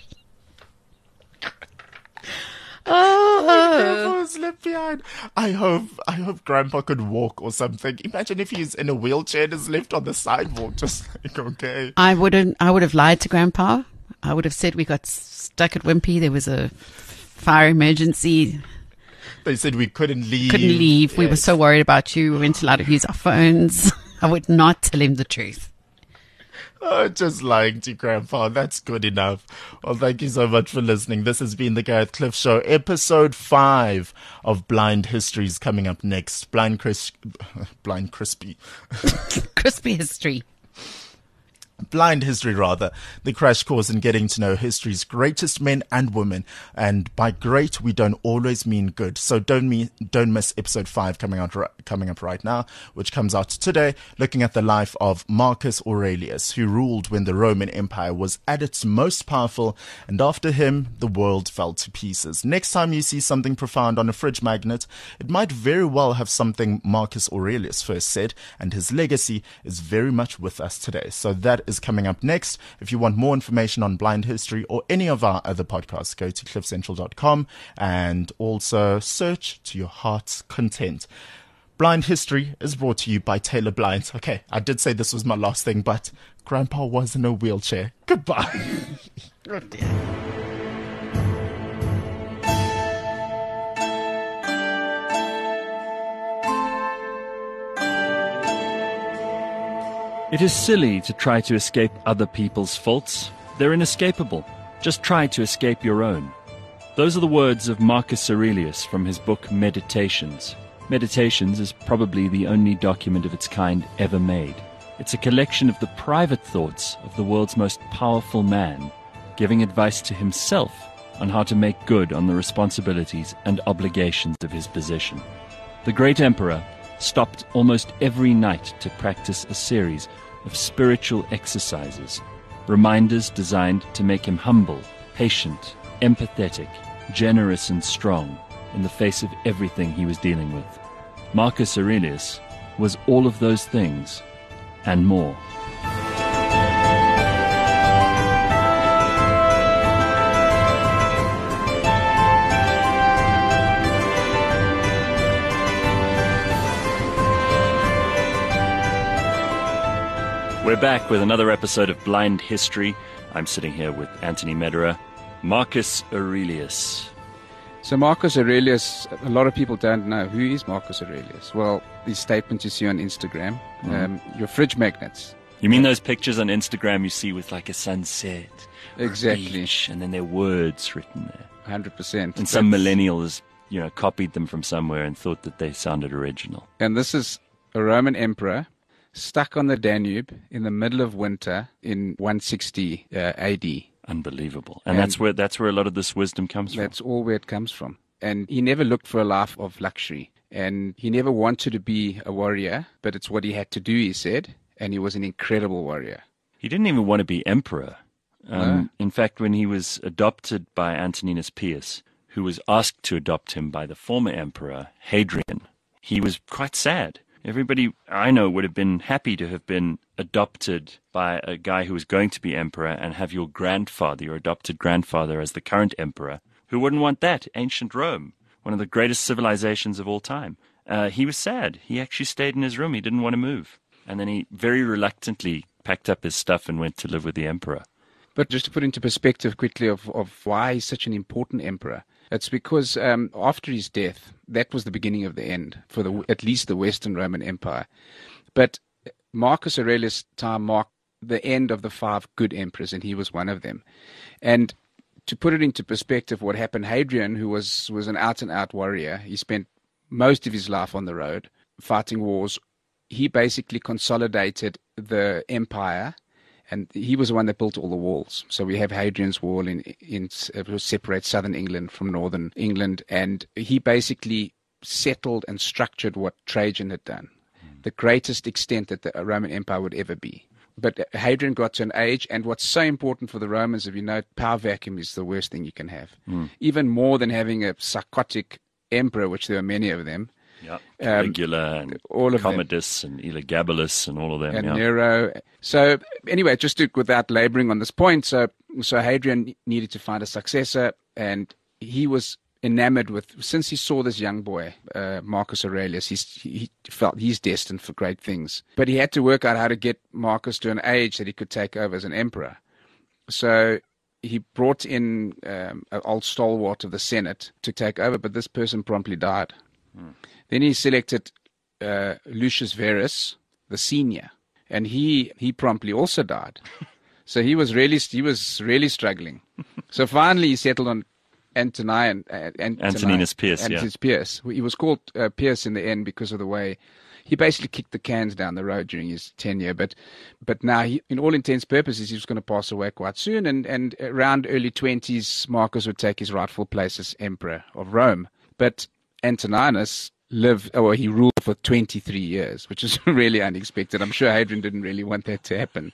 Oh, Grandpa was left behind. I hope, I hope Grandpa could walk or something. Imagine if he's in a wheelchair and is left on the sidewalk, just like, okay. I wouldn't. I would have lied to Grandpa. I would have said we got stuck at Wimpy. There was a fire emergency. They said we couldn't leave. Couldn't leave. Yes. We were so worried about you. We weren't allowed to use our phones. I would not tell him the truth. Oh, just lying to Grandpa. That's good enough. Well, thank you so much for listening. This has been the Gareth Cliff Show, episode five of Blind Histories coming up next. Blind Chris, Blind Crispy. Crispy history. Blind History, rather, the crash course in getting to know history's greatest men and women. And by great, we don't always mean good. So don't me, don't miss episode five coming out, coming up right now, which comes out today, looking at the life of Marcus Aurelius, who ruled when the Roman Empire was at its most powerful, and after him, the world fell to pieces. Next time you see something profound on a fridge magnet, it might very well have something Marcus Aurelius first said, and his legacy is very much with us today. So that is coming up next. If you want more information on Blind History or any of our other podcasts, go to cliff central dot com and also search to your heart's content. Blind History is brought to you by Taylor Blinds. Okay, I did say this was my last thing, but Grandpa was in a wheelchair. Goodbye. Oh dear. It is silly to try to escape other people's faults. They're inescapable. Just try to escape your own. Those are the words of Marcus Aurelius from his book Meditations. Meditations is probably the only document of its kind ever made. It's a collection of the private thoughts of the world's most powerful man, giving advice to himself on how to make good on the responsibilities and obligations of his position. The great emperor stopped almost every night to practice a series of spiritual exercises, reminders designed to make him humble, patient, empathetic, generous and strong in the face of everything he was dealing with. Marcus Aurelius was all of those things and more. We're back with another episode of Blind History. I'm sitting here with Anthony Mederer. Marcus Aurelius. So Marcus Aurelius, a lot of people don't know. Who is Marcus Aurelius? Well, these statements you see on Instagram, mm. um, your fridge magnets. You mean those pictures on Instagram you see with like a sunset? Exactly. A beach, and then there are words written there. one hundred percent. And some millennials, you know, copied them from somewhere and thought that they sounded original. And this is a Roman emperor stuck on the Danube in the middle of winter in one sixty uh, A D. Unbelievable. And, and that's where that's where a lot of this wisdom comes from. That's all where it comes from. And he never looked for a life of luxury. And he never wanted to be a warrior, but it's what he had to do, he said. And he was an incredible warrior. He didn't even want to be emperor. Um, no. In fact, when he was adopted by Antoninus Pius, who was asked to adopt him by the former emperor, Hadrian, he was quite sad. Everybody I know would have been happy to have been adopted by a guy who was going to be emperor and have your grandfather, your adopted grandfather, as the current emperor. Who wouldn't want that? Ancient Rome, one of the greatest civilizations of all time. Uh, he was sad. He actually stayed in his room. He didn't want to move. And then he very reluctantly packed up his stuff and went to live with the emperor. But just to put into perspective quickly of, of why he's such an important emperor, it's because um, after his death, that was the beginning of the end for the at least the Western Roman Empire. But Marcus Aurelius' time marked the end of the five good emperors, and he was one of them. And to put it into perspective, what happened, Hadrian, who was, was an out-and-out warrior, he spent most of his life on the road fighting wars. He basically consolidated the empire, and he was the one that built all the walls. So we have Hadrian's Wall in in it separates southern England from northern England, and he basically settled and structured what Trajan had done, mm. the greatest extent that the Roman Empire would ever be. But Hadrian got to an age, and what's so important for the Romans, if you know, power vacuum is the worst thing you can have. Mm. Even more than having a psychotic emperor, which there are many of them, Yeah, Um, Caligula and all of them. Commodus and Elagabalus and all of them. and yeah. Nero. So anyway, just to, without laboring on this point, so so Hadrian needed to find a successor, and he was enamored with, since he saw this young boy, uh, Marcus Aurelius, he's, he felt he's destined for great things. But he had to work out how to get Marcus to an age that he could take over as an emperor. So he brought in um, an old stalwart of the Senate to take over, but this person promptly died. Hmm. Then he selected uh, Lucius Verus, the senior, and he he promptly also died. So he was really he was really struggling. So finally he settled on Antonian, uh, Antoni- Antoninus Pius, Antoninus yeah. Pius. He was called uh, Pius in the end because of the way he basically kicked the cans down the road during his tenure. But but now, he, in all intents and purposes, he was going to pass away quite soon. And, and around early twenties, Marcus would take his rightful place as emperor of Rome. But Antoninus lived, or he ruled for twenty-three years, which is really unexpected. I'm sure Hadrian didn't really want that to happen.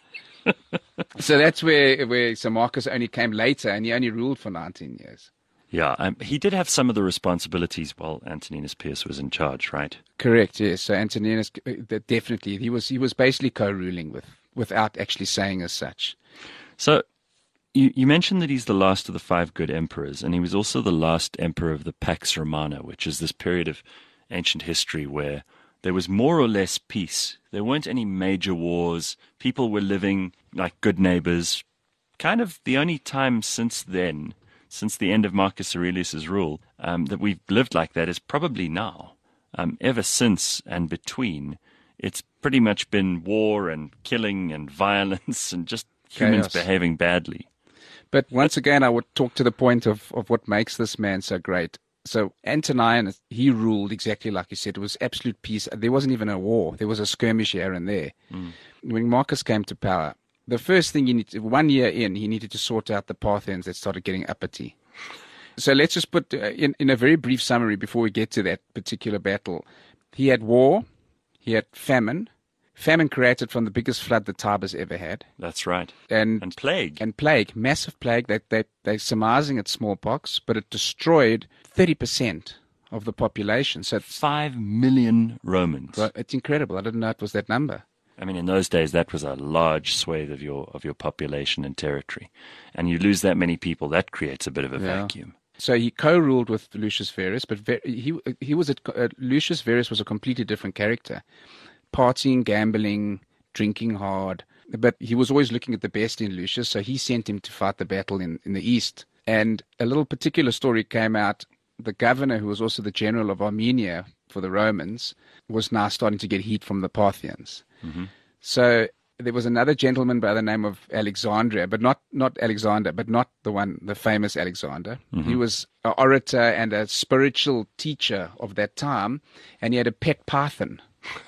So that's where, where so Marcus only came later, and he only ruled for nineteen years. Yeah, um, he did have some of the responsibilities while Antoninus Pius was in charge, right? Correct, yes. So Antoninus, uh, definitely, he was he was basically co-ruling with, without actually saying as such. So you, you mentioned that he's the last of the five good emperors, and he was also the last emperor of the Pax Romana, which is this period of ancient history where there was more or less peace. There weren't any major wars. People were living like good neighbors. Kind of the only time since then, since the end of Marcus Aurelius's rule, um, that we've lived like that is probably now. Um, ever since and between, it's pretty much been war and killing and violence and just humans Chaos. behaving badly. But once again, I would talk to the point of, of what makes this man so great. So Antoninus, he ruled exactly like you said. It was absolute peace. There wasn't even a war. There was a skirmish here and there. Mm. When Marcus came to power, the first thing he needed, one year in, he needed to sort out the Parthians that started getting uppity. So let's just put, uh, in, in a very brief summary before we get to that particular battle. He had war, he had famine, famine created from the biggest flood the Tiber's ever had. That's right. And, and plague. And plague, massive plague. They, they, they're surmising it's smallpox, but it destroyed thirty percent of the population. So Five million Romans. It's incredible. I didn't know it was that number. I mean, in those days, that was a large swathe of your of your population and territory. And you lose that many people, that creates a bit of a Yeah. vacuum. So he co-ruled with Lucius Verus, but Ver- he he was a, uh, Lucius Verus was a completely different character, partying, gambling, drinking hard. But he was always looking at the best in Lucius, so he sent him to fight the battle in, in the east. And a little particular story came out. The governor, who was also the general of Armenia for the Romans, was now starting to get heat from the Parthians. Mm-hmm. So there was another gentleman by the name of Alexandria, but not, not Alexander, but not the one, the famous Alexander. Mm-hmm. He was an orator and a spiritual teacher of that time, and he had a pet python.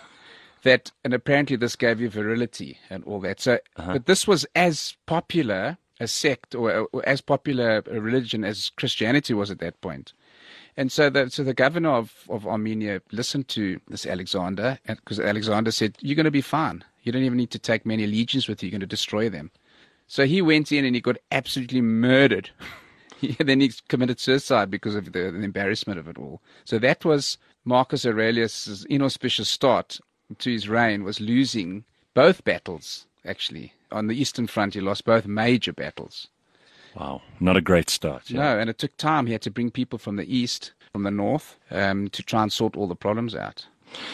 That, and apparently this gave you virility and all that. So, uh-huh. But this was as popular a sect or, or as popular a religion as Christianity was at that point. And so the, so the governor of, of Armenia listened to this Alexander, because Alexander said, you're going to be fine. You don't even need to take many legions with you. You're going to destroy them. So he went in and he got absolutely murdered. Then he committed suicide because of the, the embarrassment of it all. So that was Marcus Aurelius' inauspicious start to his reign, was losing both battles, actually. On the Eastern Front, he lost both major battles. Wow, not a great start. Yeah. No, and it took time. He had to bring people from the east, from the north, um, to try and sort all the problems out.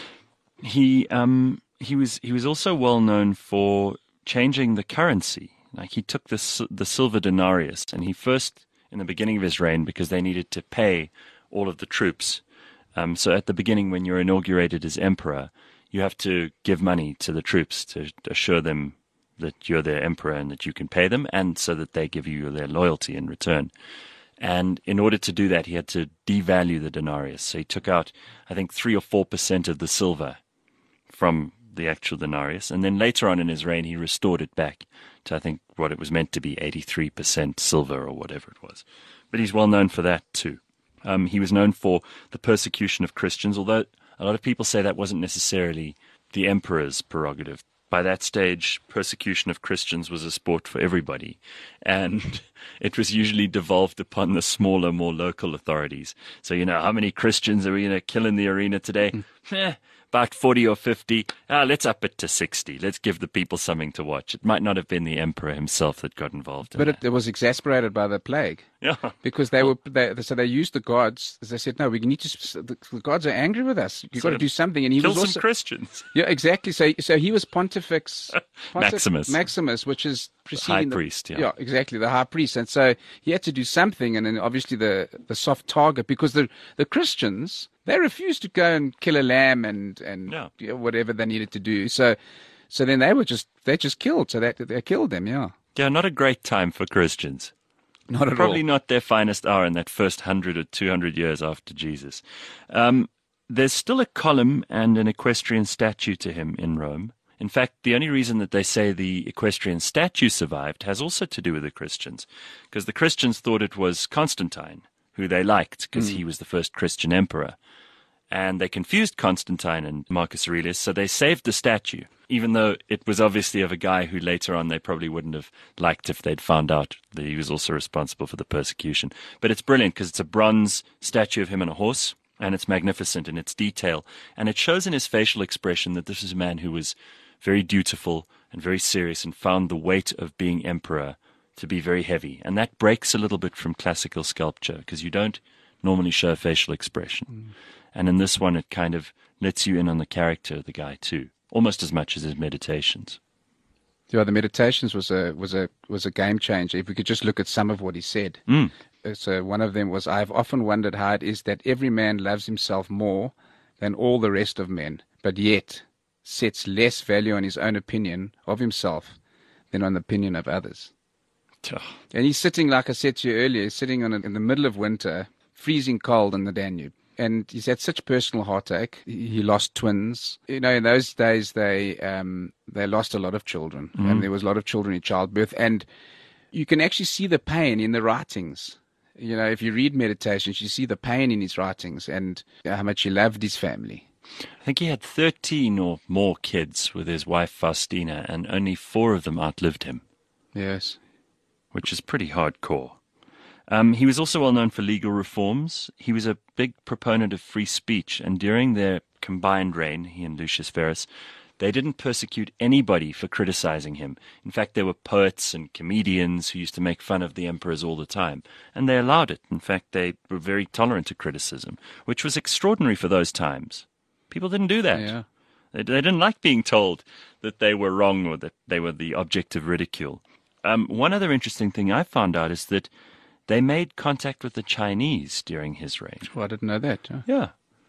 He um he was he was also well known for changing the currency. Like he took the the silver denarius, and he first in the beginning of his reign, because they needed to pay all of the troops. Um, so at the beginning, when you're inaugurated as emperor, you have to give money to the troops to assure them that you're their emperor and that you can pay them, and so that they give you their loyalty in return. And in order to do that, he had to devalue the denarius. So he took out, I think, three or four percent of the silver from the actual denarius. And then later on in his reign, he restored it back to, I think, what it was meant to be, eighty-three percent silver or whatever it was. But he's well known for that too. Um, he was known for the persecution of Christians, although a lot of people say that wasn't necessarily the emperor's prerogative. by that stage, persecution of Christians was a sport for everybody. And it was usually devolved upon the smaller, more local authorities. So, you know, how many Christians are we going to kill in the arena today? Mm. Eh, about forty or fifty. Ah, let's up it to sixty. Let's give the people something to watch. It might not have been the emperor himself that got involved in But that. it, it was exasperated by the plague. Yeah. Because they were, they, so they used the gods. They said, no, we need to, the, the gods are angry with us. You've So got to do something. And he Kill was some also, Christians. yeah, exactly. So, so he was Pontifex, Pontif- Maximus. Maximus, which is preceding high priest, yeah. yeah, exactly, the high priest. And so he had to do something. And then obviously the, the soft target, because the, the Christians, they refused to go and kill a lamb and, and Yeah. you know, whatever they needed to do. So, so then they were just, they just killed. So they, they killed them. Yeah. Yeah, not a great time for Christians. Not at Probably all. not their finest hour in that first hundred or two hundred years after Jesus. Um, there's still a column and an equestrian statue to him in Rome. In fact, the only reason that they say the equestrian statue survived has also to do with the Christians, because the Christians thought it was Constantine, who they liked, because mm. he was the first Christian emperor. And they confused Constantine and Marcus Aurelius, so they saved the statue, even though it was obviously of a guy who later on they probably wouldn't have liked if they'd found out that he was also responsible for the persecution. But it's brilliant because it's a bronze statue of him on a horse, and it's magnificent in its detail. And it shows in his facial expression that this is a man who was very dutiful and very serious and found the weight of being emperor to be very heavy. And that breaks a little bit from classical sculpture, because you don't normally show facial expression. Mm. And in this one, it kind of lets you in on the character of the guy too, almost as much as his meditations. Yeah, the meditations was a was a was a game changer. If we could just look at some of what he said. Mm. So one of them was, "I have often wondered how it is that every man loves himself more than all the rest of men, but yet sets less value on his own opinion of himself than on the opinion of others." Oh. And he's sitting, like I said to you earlier, sitting on a, in the middle of winter, freezing cold on the Danube. And he's had such personal heartache. He lost twins. You know, in those days, they um, they lost a lot of children. Mm-hmm. And there was a lot of children in childbirth. And you can actually see the pain in the writings. You know, if you read Meditations, you see the pain in his writings and how much he loved his family. I think he had thirteen or more kids with his wife Faustina, and only four of them outlived him. Yes. Which is pretty hardcore. Um, he was also well known for legal reforms. He was a big proponent of free speech, and during their combined reign, he and Lucius Verus, they didn't persecute anybody for criticizing him. In fact, there were poets and comedians who used to make fun of the emperors all the time, and they allowed it. In fact, they were very tolerant to criticism, which was extraordinary for those times. People didn't do that. Yeah. They, they didn't like being told that they were wrong or that they were the object of ridicule. Um, one other interesting thing I found out is that they made contact with the Chinese during his reign. Oh, I didn't know that. Huh? Yeah.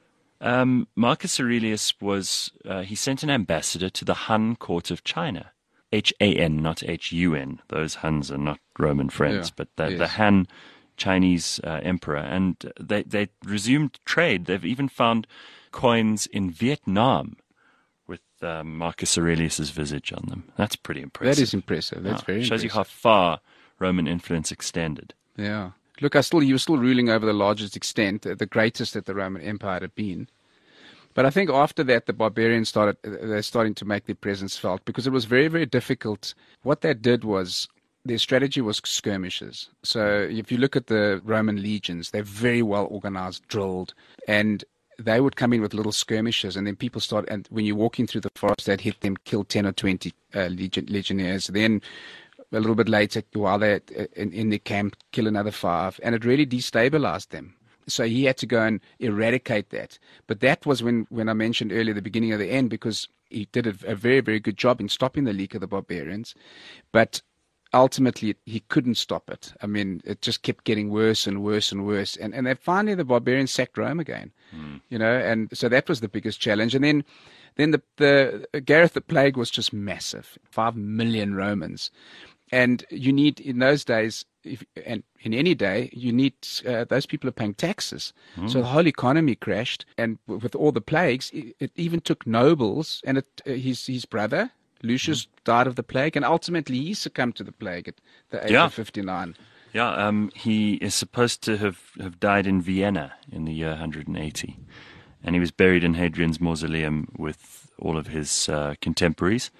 Um, Marcus Aurelius was, uh, he sent an ambassador to the Han court of China. H A N, not H U N. Those Huns are not Roman friends, Yeah. but the, Yes. the Han Chinese uh, emperor. And they, they resumed trade. They've even found coins in Vietnam with uh, Marcus Aurelius's visage on them. That's pretty impressive. That is impressive. That's Yeah, very shows impressive. you how far Roman influence extended. Yeah. Look, I still he was still ruling over the largest extent, the greatest that the Roman Empire had been. But I think after that, the barbarians started they're starting to make their presence felt, because it was very, very difficult. What they did was their strategy was skirmishes. So if you look at the Roman legions, they're very well organized, drilled, and they would come in with little skirmishes, and then people start. And when you're walking through the forest, they'd hit them, kill ten or twenty uh, legion, legionnaires. Then a little bit later, while they're in, in the camp, kill another five, and it really destabilized them. So he had to go and eradicate that. But that was when, when I mentioned earlier the beginning of the end, because he did a, a very, very good job in stopping the leak of the barbarians. But ultimately, he couldn't stop it. I mean, it just kept getting worse and worse and worse. And, and then finally, the barbarians sacked Rome again. Mm. You know, and so that was the biggest challenge. And then then the, the Gareth the Plague was just massive. Five million Romans. And you need, in those days, if, and in any day, you need, uh, those people are paying taxes. Mm. So the whole economy crashed. And with all the plagues, it, it even took nobles, and it, uh, his, his brother, Lucius, mm. died of the plague. And ultimately, he succumbed to the plague at the age yeah. of fifty-nine. Yeah, um, he is supposed to have, have died in Vienna in the year one hundred eighty. And he was buried in Hadrian's mausoleum with all of his uh, contemporaries.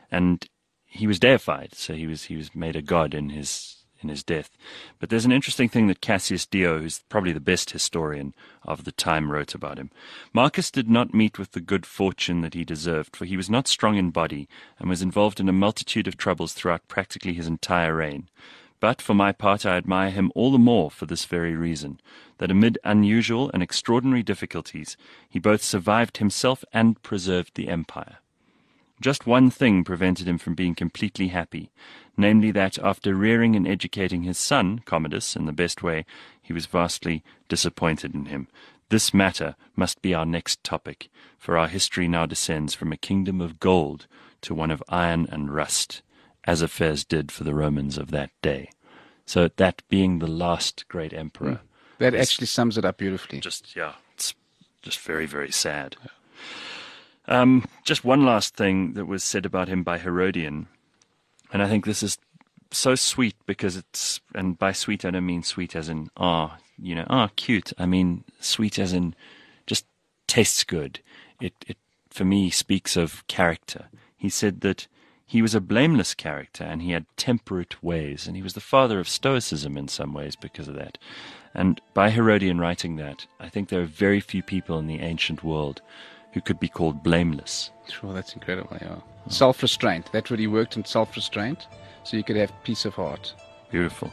and he was deified, so he was he was made a god in his in his death. But there's an interesting thing that Cassius Dio, who's probably the best historian of the time, wrote about him. Marcus did not meet with the good fortune that he deserved, for he was not strong in body and was involved in a multitude of troubles throughout practically his entire reign. But for my part I admire him all the more for this very reason, that amid unusual and extraordinary difficulties he both survived himself and preserved the empire. Just one thing prevented him from being completely happy, namely that after rearing and educating his son, Commodus, in the best way, he was vastly disappointed in him. This matter must be our next topic, for our history now descends from a kingdom of gold to one of iron and rust, as affairs did for the Romans of that day. So that being the last great emperor... Mm. That actually sums it up beautifully. Just, yeah, it's just very, very sad. Yeah. Um, just one last thing that was said about him by Herodian, and I think this is so sweet because it's, and by sweet I don't mean sweet as in, ah, oh, you know, ah, oh, cute. I mean sweet as in just tastes good. It, it, for me, speaks of character. He said that he was a blameless character and he had temperate ways, and he was the father of Stoicism in some ways because of that. And by Herodian writing that, I think there are very few people in the ancient world who could be called blameless. Sure, that's incredible, yeah. Oh. Self-restraint. That's what he worked in, self-restraint, so you could have peace of heart. Beautiful.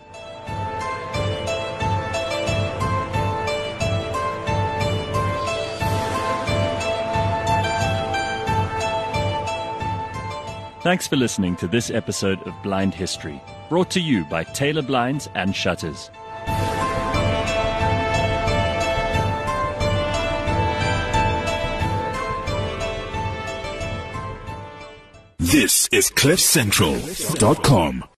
Thanks for listening to this episode of Blind History, brought to you by Taylor Blinds and Shutters. This is cliff central dot com.